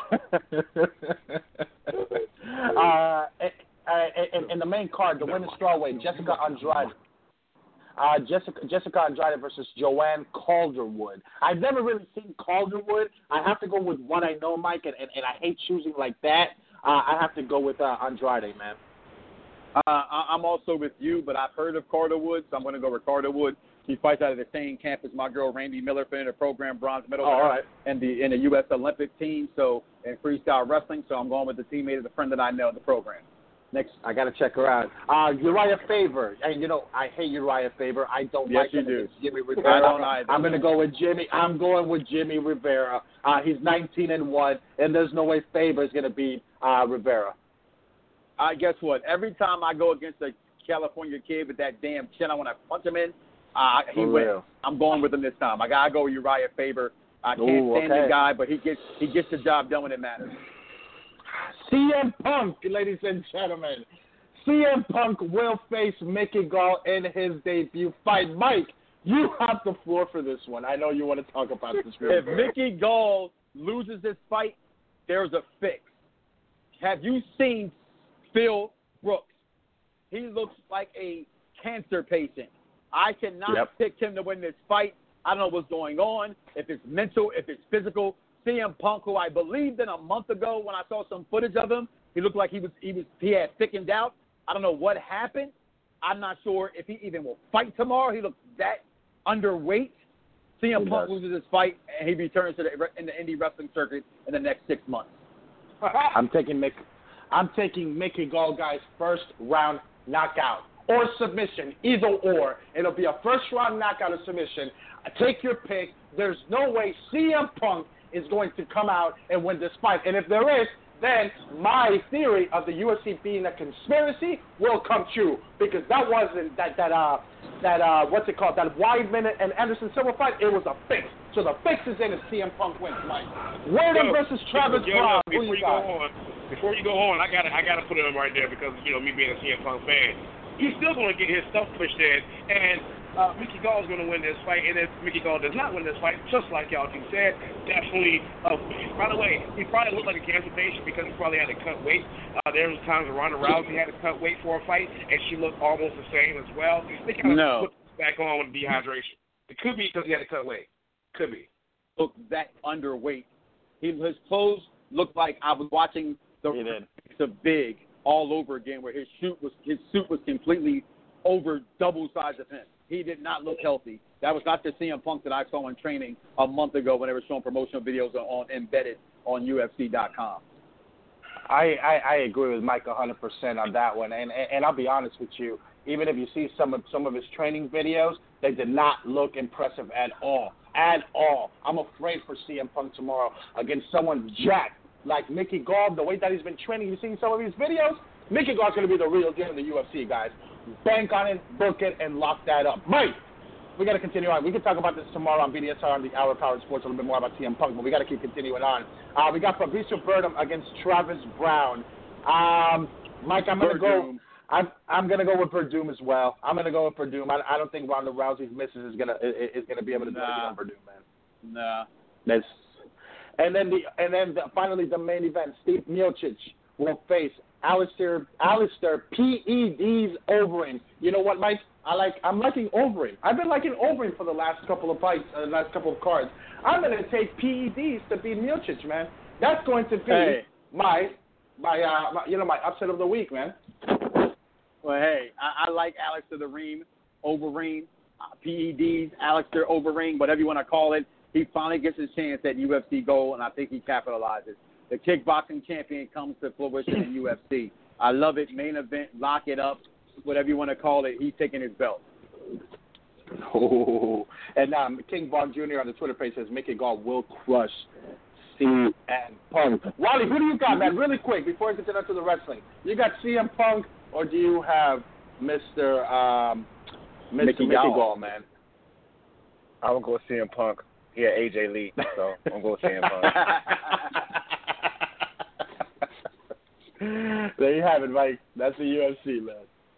uh, in, in the main card, the women's strawweight, Jessica Andrade. Uh, Jessica Jessica Andrade versus Joanne Calderwood. I've never really seen Calderwood. I have to go with what I know, Mike, and, and, and I hate choosing like that. Uh, I have to go with uh, Andrade, man. Uh, I- I'm also with you, but I've heard of Calderwood, so I'm going to go with Calderwood. He fights out of the same camp as my girl Randy Miller, finished the program bronze medal Oh, all right. in the in the U S Olympic team, so in freestyle wrestling. So I'm going with the teammate of the friend that I know in the program. Next, I got to check her out. Uh, Uriah Faber. And, you know, I hate Uriah Faber. I don't Yes, like you him do. against Jimmy Rivera. I don't either. I'm going to go with Jimmy. I'm going with Jimmy Rivera. Uh, he's nineteen and one, and there's no way Faber is going to beat uh, Rivera. I guess what? Every time I go against a California kid with that damn chin, I want to punch him in. Uh, he For wins. real. I'm going with him this time. I gotta go with Uriah Faber. I can't Ooh, stand okay. the guy, but he gets he gets the job done when it matters. C M Punk, ladies and gentlemen. C M Punk will face Mickey Gall in his debut fight. Mike, you have the floor for this one. I know you want to talk about this. Real If quick. Mickey Gall loses this fight, there's a fix. Have you seen Phil Brooks? He looks like a cancer patient. I cannot Yep. pick him to win this fight. I don't know what's going on, if it's mental, if it's physical. C M Punk, who I believed in a month ago when I saw some footage of him, he looked like he was he was he had thickened out. I don't know what happened. I'm not sure if he even will fight tomorrow. He looks that underweight. C M He Punk does. loses this fight, and he returns to the in the indie wrestling circuit in the next six months. I'm taking Mick. I'm taking Mickey Gall, guys, first round knockout or submission, either or. It'll be a first round knockout or submission. Take your pick. There's no way C M Punk is going to come out and win this fight. And if there is, then my theory of the U F C being a conspiracy will come true, because that wasn't that that uh that uh what's it called that Weidman and Anderson Silva fight. It was a fix. So the fix is in if C M Punk wins, Mike. Wordham versus Travis yo, Brown. Yo, Who before you you got? go on, before you go on, I got I got to put it in right there because you know me being a C M Punk fan, he's still going to get his stuff pushed in, and uh, Mickey Gall is going to win this fight. And if Mickey Gall does not win this fight, just like y'all two said, definitely. Uh, by the way, he probably looked like a cancer patient because he probably had to cut weight. Uh, there was times when Ronda Rousey had to cut weight for a fight, and she looked almost the same as well. They kind of No. put this back on with dehydration. It could be because he had to cut weight. Could be. Look that underweight. He, his clothes looked like I was watching the He did. the Big all over again, where his suit was his suit was completely over double size of him. He did not look healthy. That was not the C M Punk that I saw in training a month ago when they were showing promotional videos on, on embedded on U F C dot com. I, I, I agree with Mike one hundred percent on that one. And, and and I'll be honest with you, even if you see some of some of his training videos, they did not look impressive at all. At all. I'm afraid for C M Punk tomorrow against someone jacked like Mickey Gall. The way that he's been training, you've seen some of his videos? Mickey Gall's going to be the real deal in the U F C, guys. Bank on it, book it, and lock that up. Mike, we got to continue on. We can talk about this tomorrow on B D S R on the Hour Power Sports, a little bit more about C M Punk, but we got to keep continuing on. Uh, we got Fabricio Verdum against Travis Brown. Um, Mike, I'm going to go. I'm I'm going to go with Verdum as well. I'm going to go with Verdum. I, I don't think Ronda Rousey's misses is going to is going to be able to do Nah. anything on Verdum, man. Nah. That's and then the and then the, finally the main event. Steve Miocic will face Alistair Alistair P E D's Overeem. You know what, Mike? I like I'm liking Overeem. I've been liking Overeem for the last couple of fights, uh, last couple of cards. I'm gonna take P E D's to beat Miocic, man. That's going to be Hey. my my uh my, you know my upset of the week, man. Well, hey, I, I like Alistair the Ream, Overeem, uh, P E D's, Alistair Overeem, whatever you want to call it. He finally gets his chance at U F C gold, and I think he capitalizes. The kickboxing champion comes to fruition in U F C. I love it. Main event, lock it up, whatever you want to call it. He's taking his belt. Oh, and um, King Von Junior on the Twitter page says Mickey Gall will crush C M Punk. Wally, who do you got, man? Really quick before we continue to the wrestling, you got C M Punk or do you have Mister Um, Mister Mickey Mickey Gall. Gall, man? I'm gonna go with C M Punk. Yeah, A J Lee. So I'm gonna go with C M Punk. There you have it, Mike. That's the U F C, man.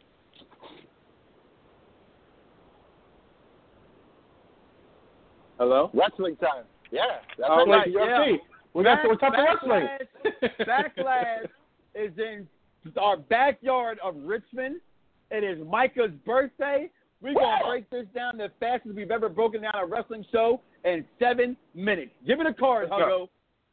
Hello? Wrestling time. Yeah, that's All it, like right, the U F C. yeah. We got Back- we're talking wrestling. Backlash, Backlash is in our backyard of Richmond. It is Micah's birthday. We're going to break this down the fastest we've ever broken down a wrestling show in seven minutes. Give it a card, Hugo.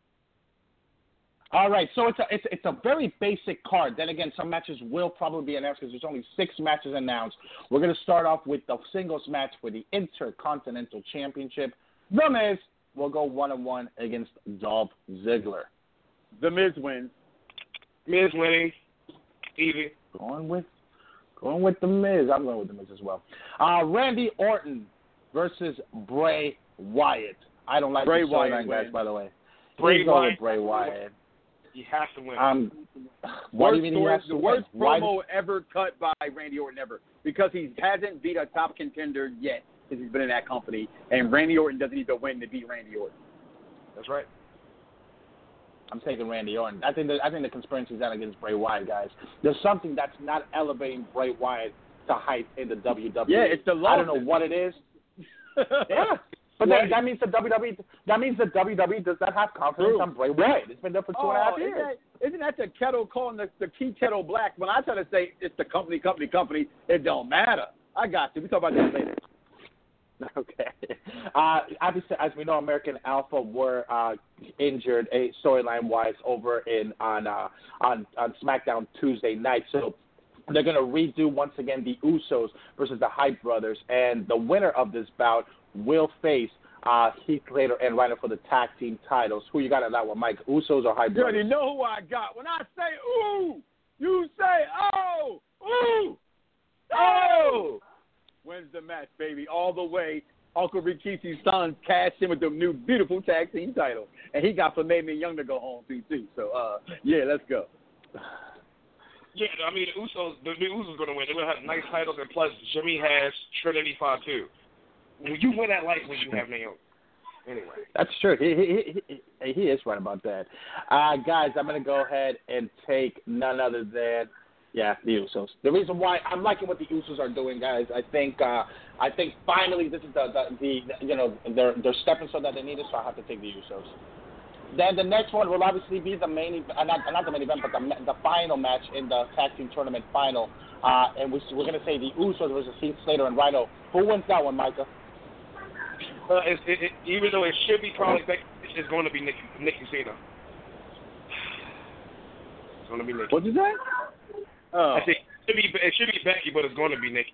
All right, so it's a it's it's a very basic card. Then again, some matches will probably be announced because there's only six matches announced. We're going to start off with the singles match for the Intercontinental Championship. The Miz will go one on one against Dolph Ziggler. The Miz wins. Miz winning. Easy. Going with going with the Miz. I'm going with the Miz as well. Uh, Randy Orton versus Bray Wyatt. I don't like Bray the Wyatt storyline, guys. wins. By the way, Bray He's going with Wyatt. Bray Wyatt. He has to win. Um, what do you mean he story- has to the win? worst Why promo ever cut by Randy Orton ever, because he hasn't beat a top contender yet since he's been in that company, and Randy Orton doesn't need to win to beat Randy Orton. That's right. I'm taking Randy Orton. I think the, I think the conspiracy is out against Bray Wyatt, guys. There's something that's not elevating Bray Wyatt to height in the W W E. Yeah, it's the I don't know losses. what it is. Yeah, but that, that means the W W E. That means the W W E does not have confidence True. on Bray Wyatt. It's been there for two oh, and a half isn't years. that, isn't that the kettle calling the, the key kettle black? When I try to say it's the company, company, company, it don't matter. I got you. We talk about that later. Okay. Uh, obviously, as we know, American Alpha were uh, injured, a storyline wise, over in on uh, on on SmackDown Tuesday night. So they're going to redo once again the Usos versus the Hype Brothers, and the winner of this bout will face uh, Heath Slater and Rhino for the tag team titles. Who you got on that one, Mike? Usos or High You already Brothers? know who I got. When I say ooh, you say oh, ooh, oh. Wins the match, baby, all the way. Uncle Rikishi's son cashed in with the new beautiful tag team title, and he got Flamay and Young to go home to too. So, uh, yeah, let's go. Yeah, I mean, the Usos, the, the Usos going to win. They're going to have nice titles, and plus Jimmy has Trinity Fatu. When you win that light when you have Naomi. Anyway. That's true. He he he, he, he is right about that. Uh, guys, I'm going to go ahead and take none other than, yeah, the Usos. The reason why I'm liking what the Usos are doing, guys, I think uh, I think finally this is the, the, the you know, they're, they're stepping so that they need it, so I have to take the Usos. Then the next one will obviously be the main event, uh, not, not the main event, but the the final match in the tag team tournament final. Uh, and we, we're going to say the Usos versus Heath Slater and Rhino. Who wins that one, Micah? Uh, it, it, it, even though it should be probably Becky, it's going to be Nikki, Nikki Cena. It's going to be Nikki. What'd you say? Oh. I think it should, be, it should be Becky, but it's going to be Nikki.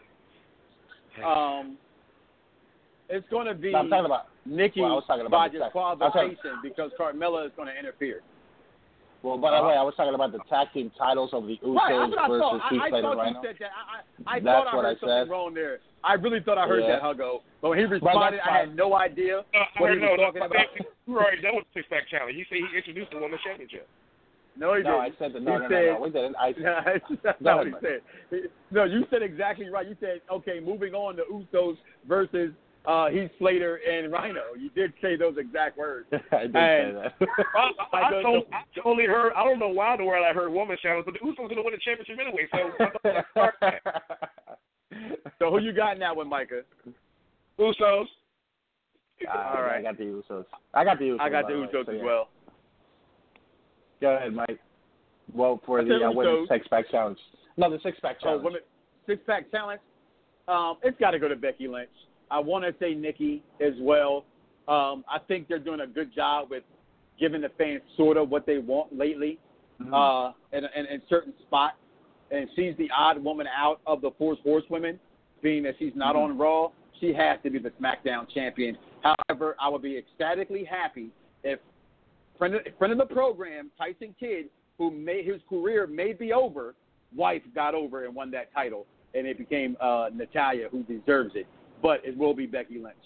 Um, it's going to be no, I'm talking about, Nikki well, I was talking about by disqualification because Carmella is going to interfere. Well, by the way, I was talking about the tag team titles of the Usos right, that's what versus I Heath I, I Slater thought Rhino. you said that. I, I, I That's thought I what heard I something said. wrong there. I really thought I heard Yeah. that, Huggo. But when he responded, I had no idea Uh, what I he was know, talking about. You already done with the six-pack challenge. You say he introduced the women's championship. No, he No, didn't. I said that. No, he no, said, no, no, we didn't. I, no, that's not what he said. No, you said exactly right. You said, okay, moving on to Usos versus uh, Heath Slater and Rhino. You did say those exact words. I did and, say that. I, I, I, don't, I only heard, I don't know why in the world I heard women's challenge, but the Usos going to win the championship anyway, so So who you got in that one, Micah? Usos. Uh, All right. I got the Usos. I got the Usos. I got the by Usos way, so, as yeah. well. Go ahead, Mike. Well, for I the said uh, women's Usos. six-pack challenge. No, the six-pack challenge. Oh, women, six-pack challenge? Um, it's got to go to Becky Lynch. I want to say Nikki as well. Um, I think they're doing a good job with giving the fans sort of what they want lately Mm-hmm. uh, in, in, in certain spots. And she's the odd woman out of the four horsewomen, being that she's not Mm-hmm. on Raw. She has to be the SmackDown champion. However, I would be ecstatically happy if friend of, friend of the program, Tyson Kidd, who made his career may be over, wife got over and won that title, and it became uh, Natalya, who deserves it. But it will be Becky Lynch.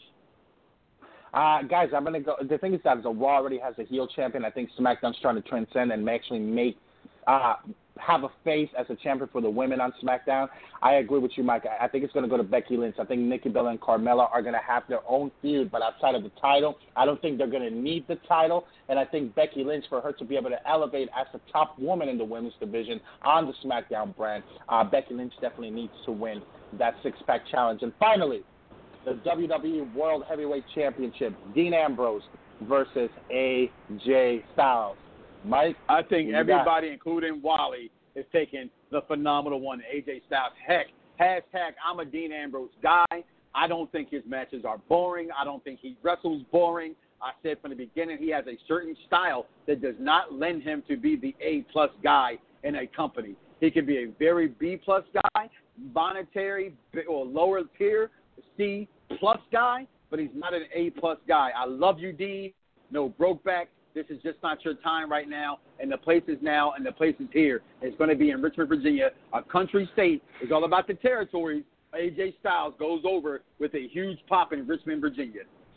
Uh, guys, I'm going to go. The thing is that the Raw already has a heel champion. I think SmackDown's trying to transcend and actually make uh, have a face as a champion for the women on SmackDown. I agree with you, Mike. I think it's going to go to Becky Lynch. I think Nikki Bella and Carmella are going to have their own feud, but outside of the title, I don't think they're going to need the title. And I think Becky Lynch, for her to be able to elevate as the top woman in the women's division on the SmackDown brand, uh, Becky Lynch definitely needs to win that six-pack challenge. And finally, the W W E World Heavyweight Championship, Dean Ambrose versus A J Styles. Mike? I think you everybody, got? including Wally, is taking the phenomenal one, A J Styles. Heck, hashtag I'm a Dean Ambrose guy. I don't think his matches are boring. I don't think he wrestles boring. I said from the beginning he has a certain style that does not lend him to be the A-plus guy in a company. He can be a very B-plus guy, monetary or lower tier, C-plus guy, but he's not an A-plus guy. I love you, Dean. No Brokeback. This is just not your time right now, and the place is now, and the place is here. It's going to be in Richmond, Virginia, a country state. It's all about the territories. A J Styles goes over with a huge pop in Richmond, Virginia.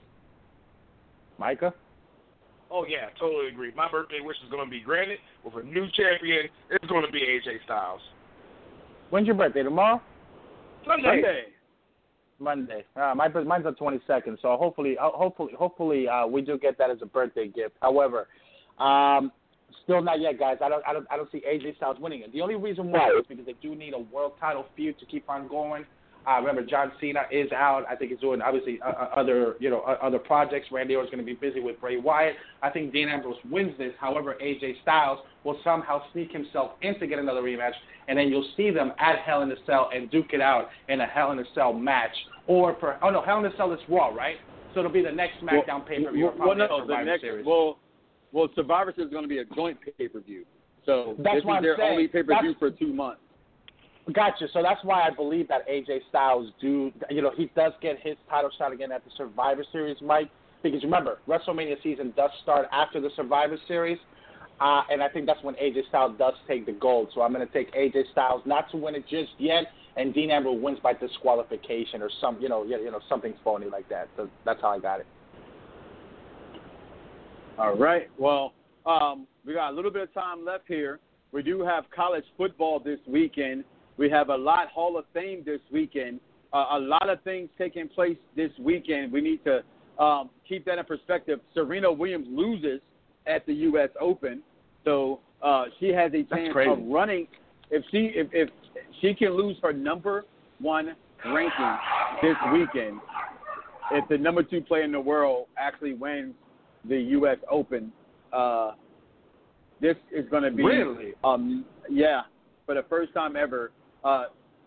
Micah? Oh, yeah, totally agree. My birthday wish is going to be granted with a new champion. It's going to be A J Styles. When's your birthday? Tomorrow? Sunday. Sunday. Monday. Uh, my mine's the twenty-second, so hopefully, uh, hopefully, hopefully, uh, we do get that as a birthday gift. However, um, still not yet, guys. I don't, I don't, I don't see A J Styles winning it. The only reason why is because they do need a world title feud to keep on going. Uh, remember, John Cena is out. I think he's doing obviously uh, other, you know, uh, other projects. Randy Orton's going to be busy with Bray Wyatt. I think Dean Ambrose wins this. However, A J Styles will somehow sneak himself in to get another rematch, and then you'll see them at Hell in a Cell and duke it out in a Hell in a Cell match. Or per, oh no, Hell in a Cell is Raw, right? So it'll be the next SmackDown well, pay-per-view. Well, or well, no, Survivor the next, Series. well, well, Survivor Series is going to be a joint pay-per-view. So That's this what is I'm their saying. only pay-per-view That's, for two months. Gotcha. So that's why I believe that A J Styles do, you know, he does get his title shot again at the Survivor Series, Mike. Because remember, WrestleMania season does start after the Survivor Series, uh, and I think that's when A J Styles does take the gold. So I'm going to take A J Styles not to win it just yet, and Dean Ambrose wins by disqualification or some, you know, you know, something phony like that. So that's how I got it. All right. Well, um, we got a little bit of time left here. We do have college football this weekend. We have a lot Hall of Fame this weekend. Uh, a lot of things taking place this weekend. We need to um, keep that in perspective. Serena Williams loses at the U S Open, so uh, she has a chance of running. If she if, if she can lose her number one ranking this weekend, if the number two player in the world actually wins the U S Open, uh, this is going to be really, um, yeah, for the first time ever uh,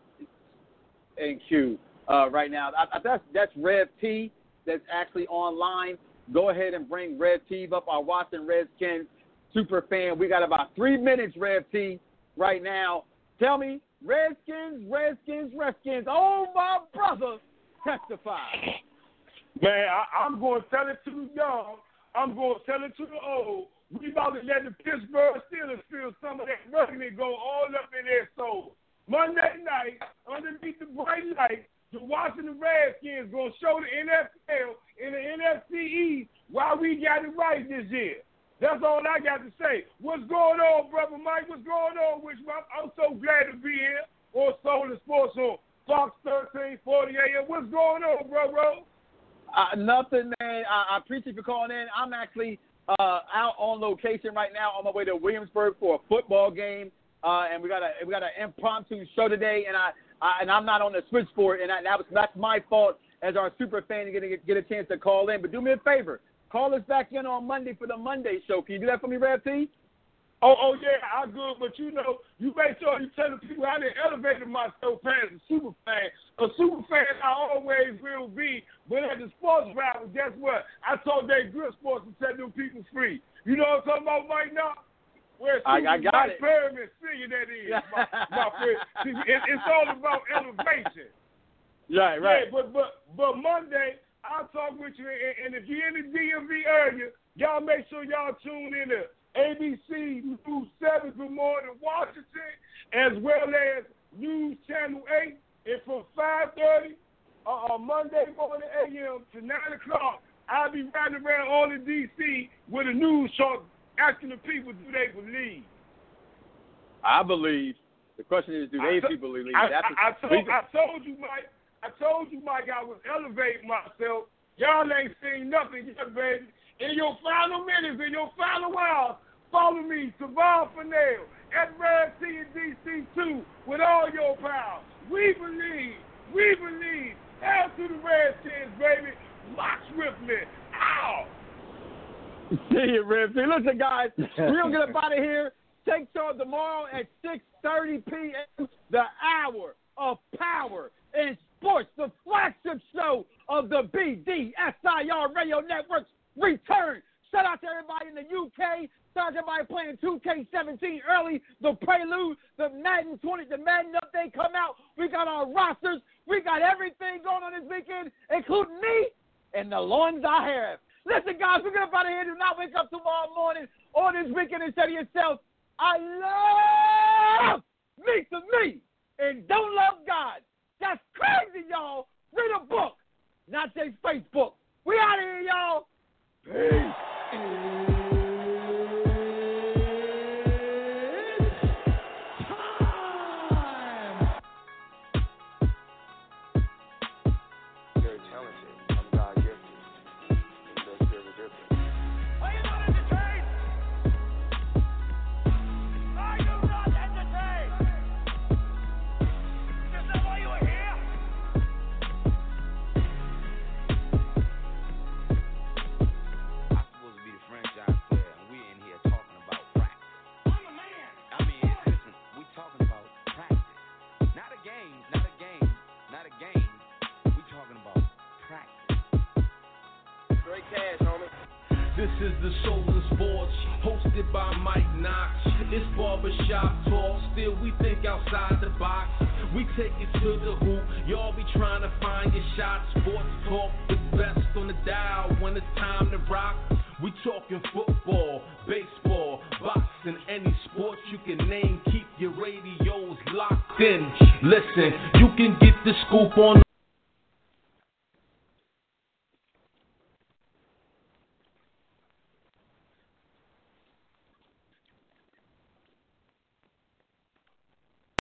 in Q uh, right now. I, I, that's that's Rev T that's actually online. Go ahead and bring Rev T up, our Washington Redskins super fan. We got about three minutes, Rev T, right now. Tell me, Redskins, Redskins, Redskins. Oh, my brother, testify. Man, I, I'm going to tell it to the young. I'm going to tell it to the old. We about to let the Pittsburgh Steelers feel some of that ruggedness go all up in their soul. Monday night, underneath the bright light, the Washington Redskins going to show the N F L and the N F C East why we got it right this year. That's all I got to say. What's going on, Brother Mike? What's going on with you? I'm so glad to be here on Soul and Sports on Fox thirteen forty A M. What's going on, bro, bro? Uh, nothing, man. I, I appreciate you calling in. I'm actually uh, out on location right now on my way to Williamsburg for a football game, uh, and we got a we got an impromptu show today, and I, I and I'm not on the switchboard, and I, that was that's my fault as our super fan to get a, get a chance to call in. But do me a favor, call us back in on Monday for the Monday show. Can you do that for me, Rev T? Oh, oh yeah, I good, but you know, you make sure you tell the people how they elevated myself as a super fan. A super fan I always will be, but at the sports rival, guess what? I told they good sports to set them people free. You know what I'm talking about right now? Where I, I got it. Pyramid figure that is, my, my friend. See, it, it's all about elevation. Right, right. Yeah, but but but Monday I'll talk with you, and, and if you're in the D M V area, y'all make sure y'all tune in to A B C News seven Good Morning Washington, as well as News Channel eight. And from five thirty uh, on Monday morning A M to nine o'clock, I'll be riding around all in D C with a news show asking the people, do they believe? I believe. The question is, do they people believe? I, That's I, I, told, I told you, Mike. I told you, Mike, I was elevating myself. Y'all ain't seen nothing yet, baby. In your final minutes, in your final hours, follow me, Savon Fennell, at Red T and D C two, with all your power. We believe, we believe. Hell to the Redskins, baby. March with me. Ow! See you, Rev T. Listen, guys, we're going to get up out of here. Take charge tomorrow at six thirty p.m., the hour of power in sports, the flagship show of the B D S I R Radio Network's return. Shout out to everybody in the U K. Shout out to everybody playing two K seventeen early. The Prelude, the Madden twenty, the Madden update come out. We got our rosters. We got everything going on this weekend, including me and the loins I have. Listen, guys, we're going to out of here. Do not wake up tomorrow morning or this weekend and say to yourself, I love me to me and don't love God. That's crazy, y'all. Read a book, not just Facebook. We out of here, y'all. Peace. This is the Stolen Sports, hosted by Mike Knox. It's barbershop talk, still we think outside the box. We take it to the hoop, y'all be trying to find your shot. Sports talk, the best on the dial when it's time to rock. We talking football, baseball, boxing, any sports you can name. Keep your radios locked in. Listen, you can get the scoop on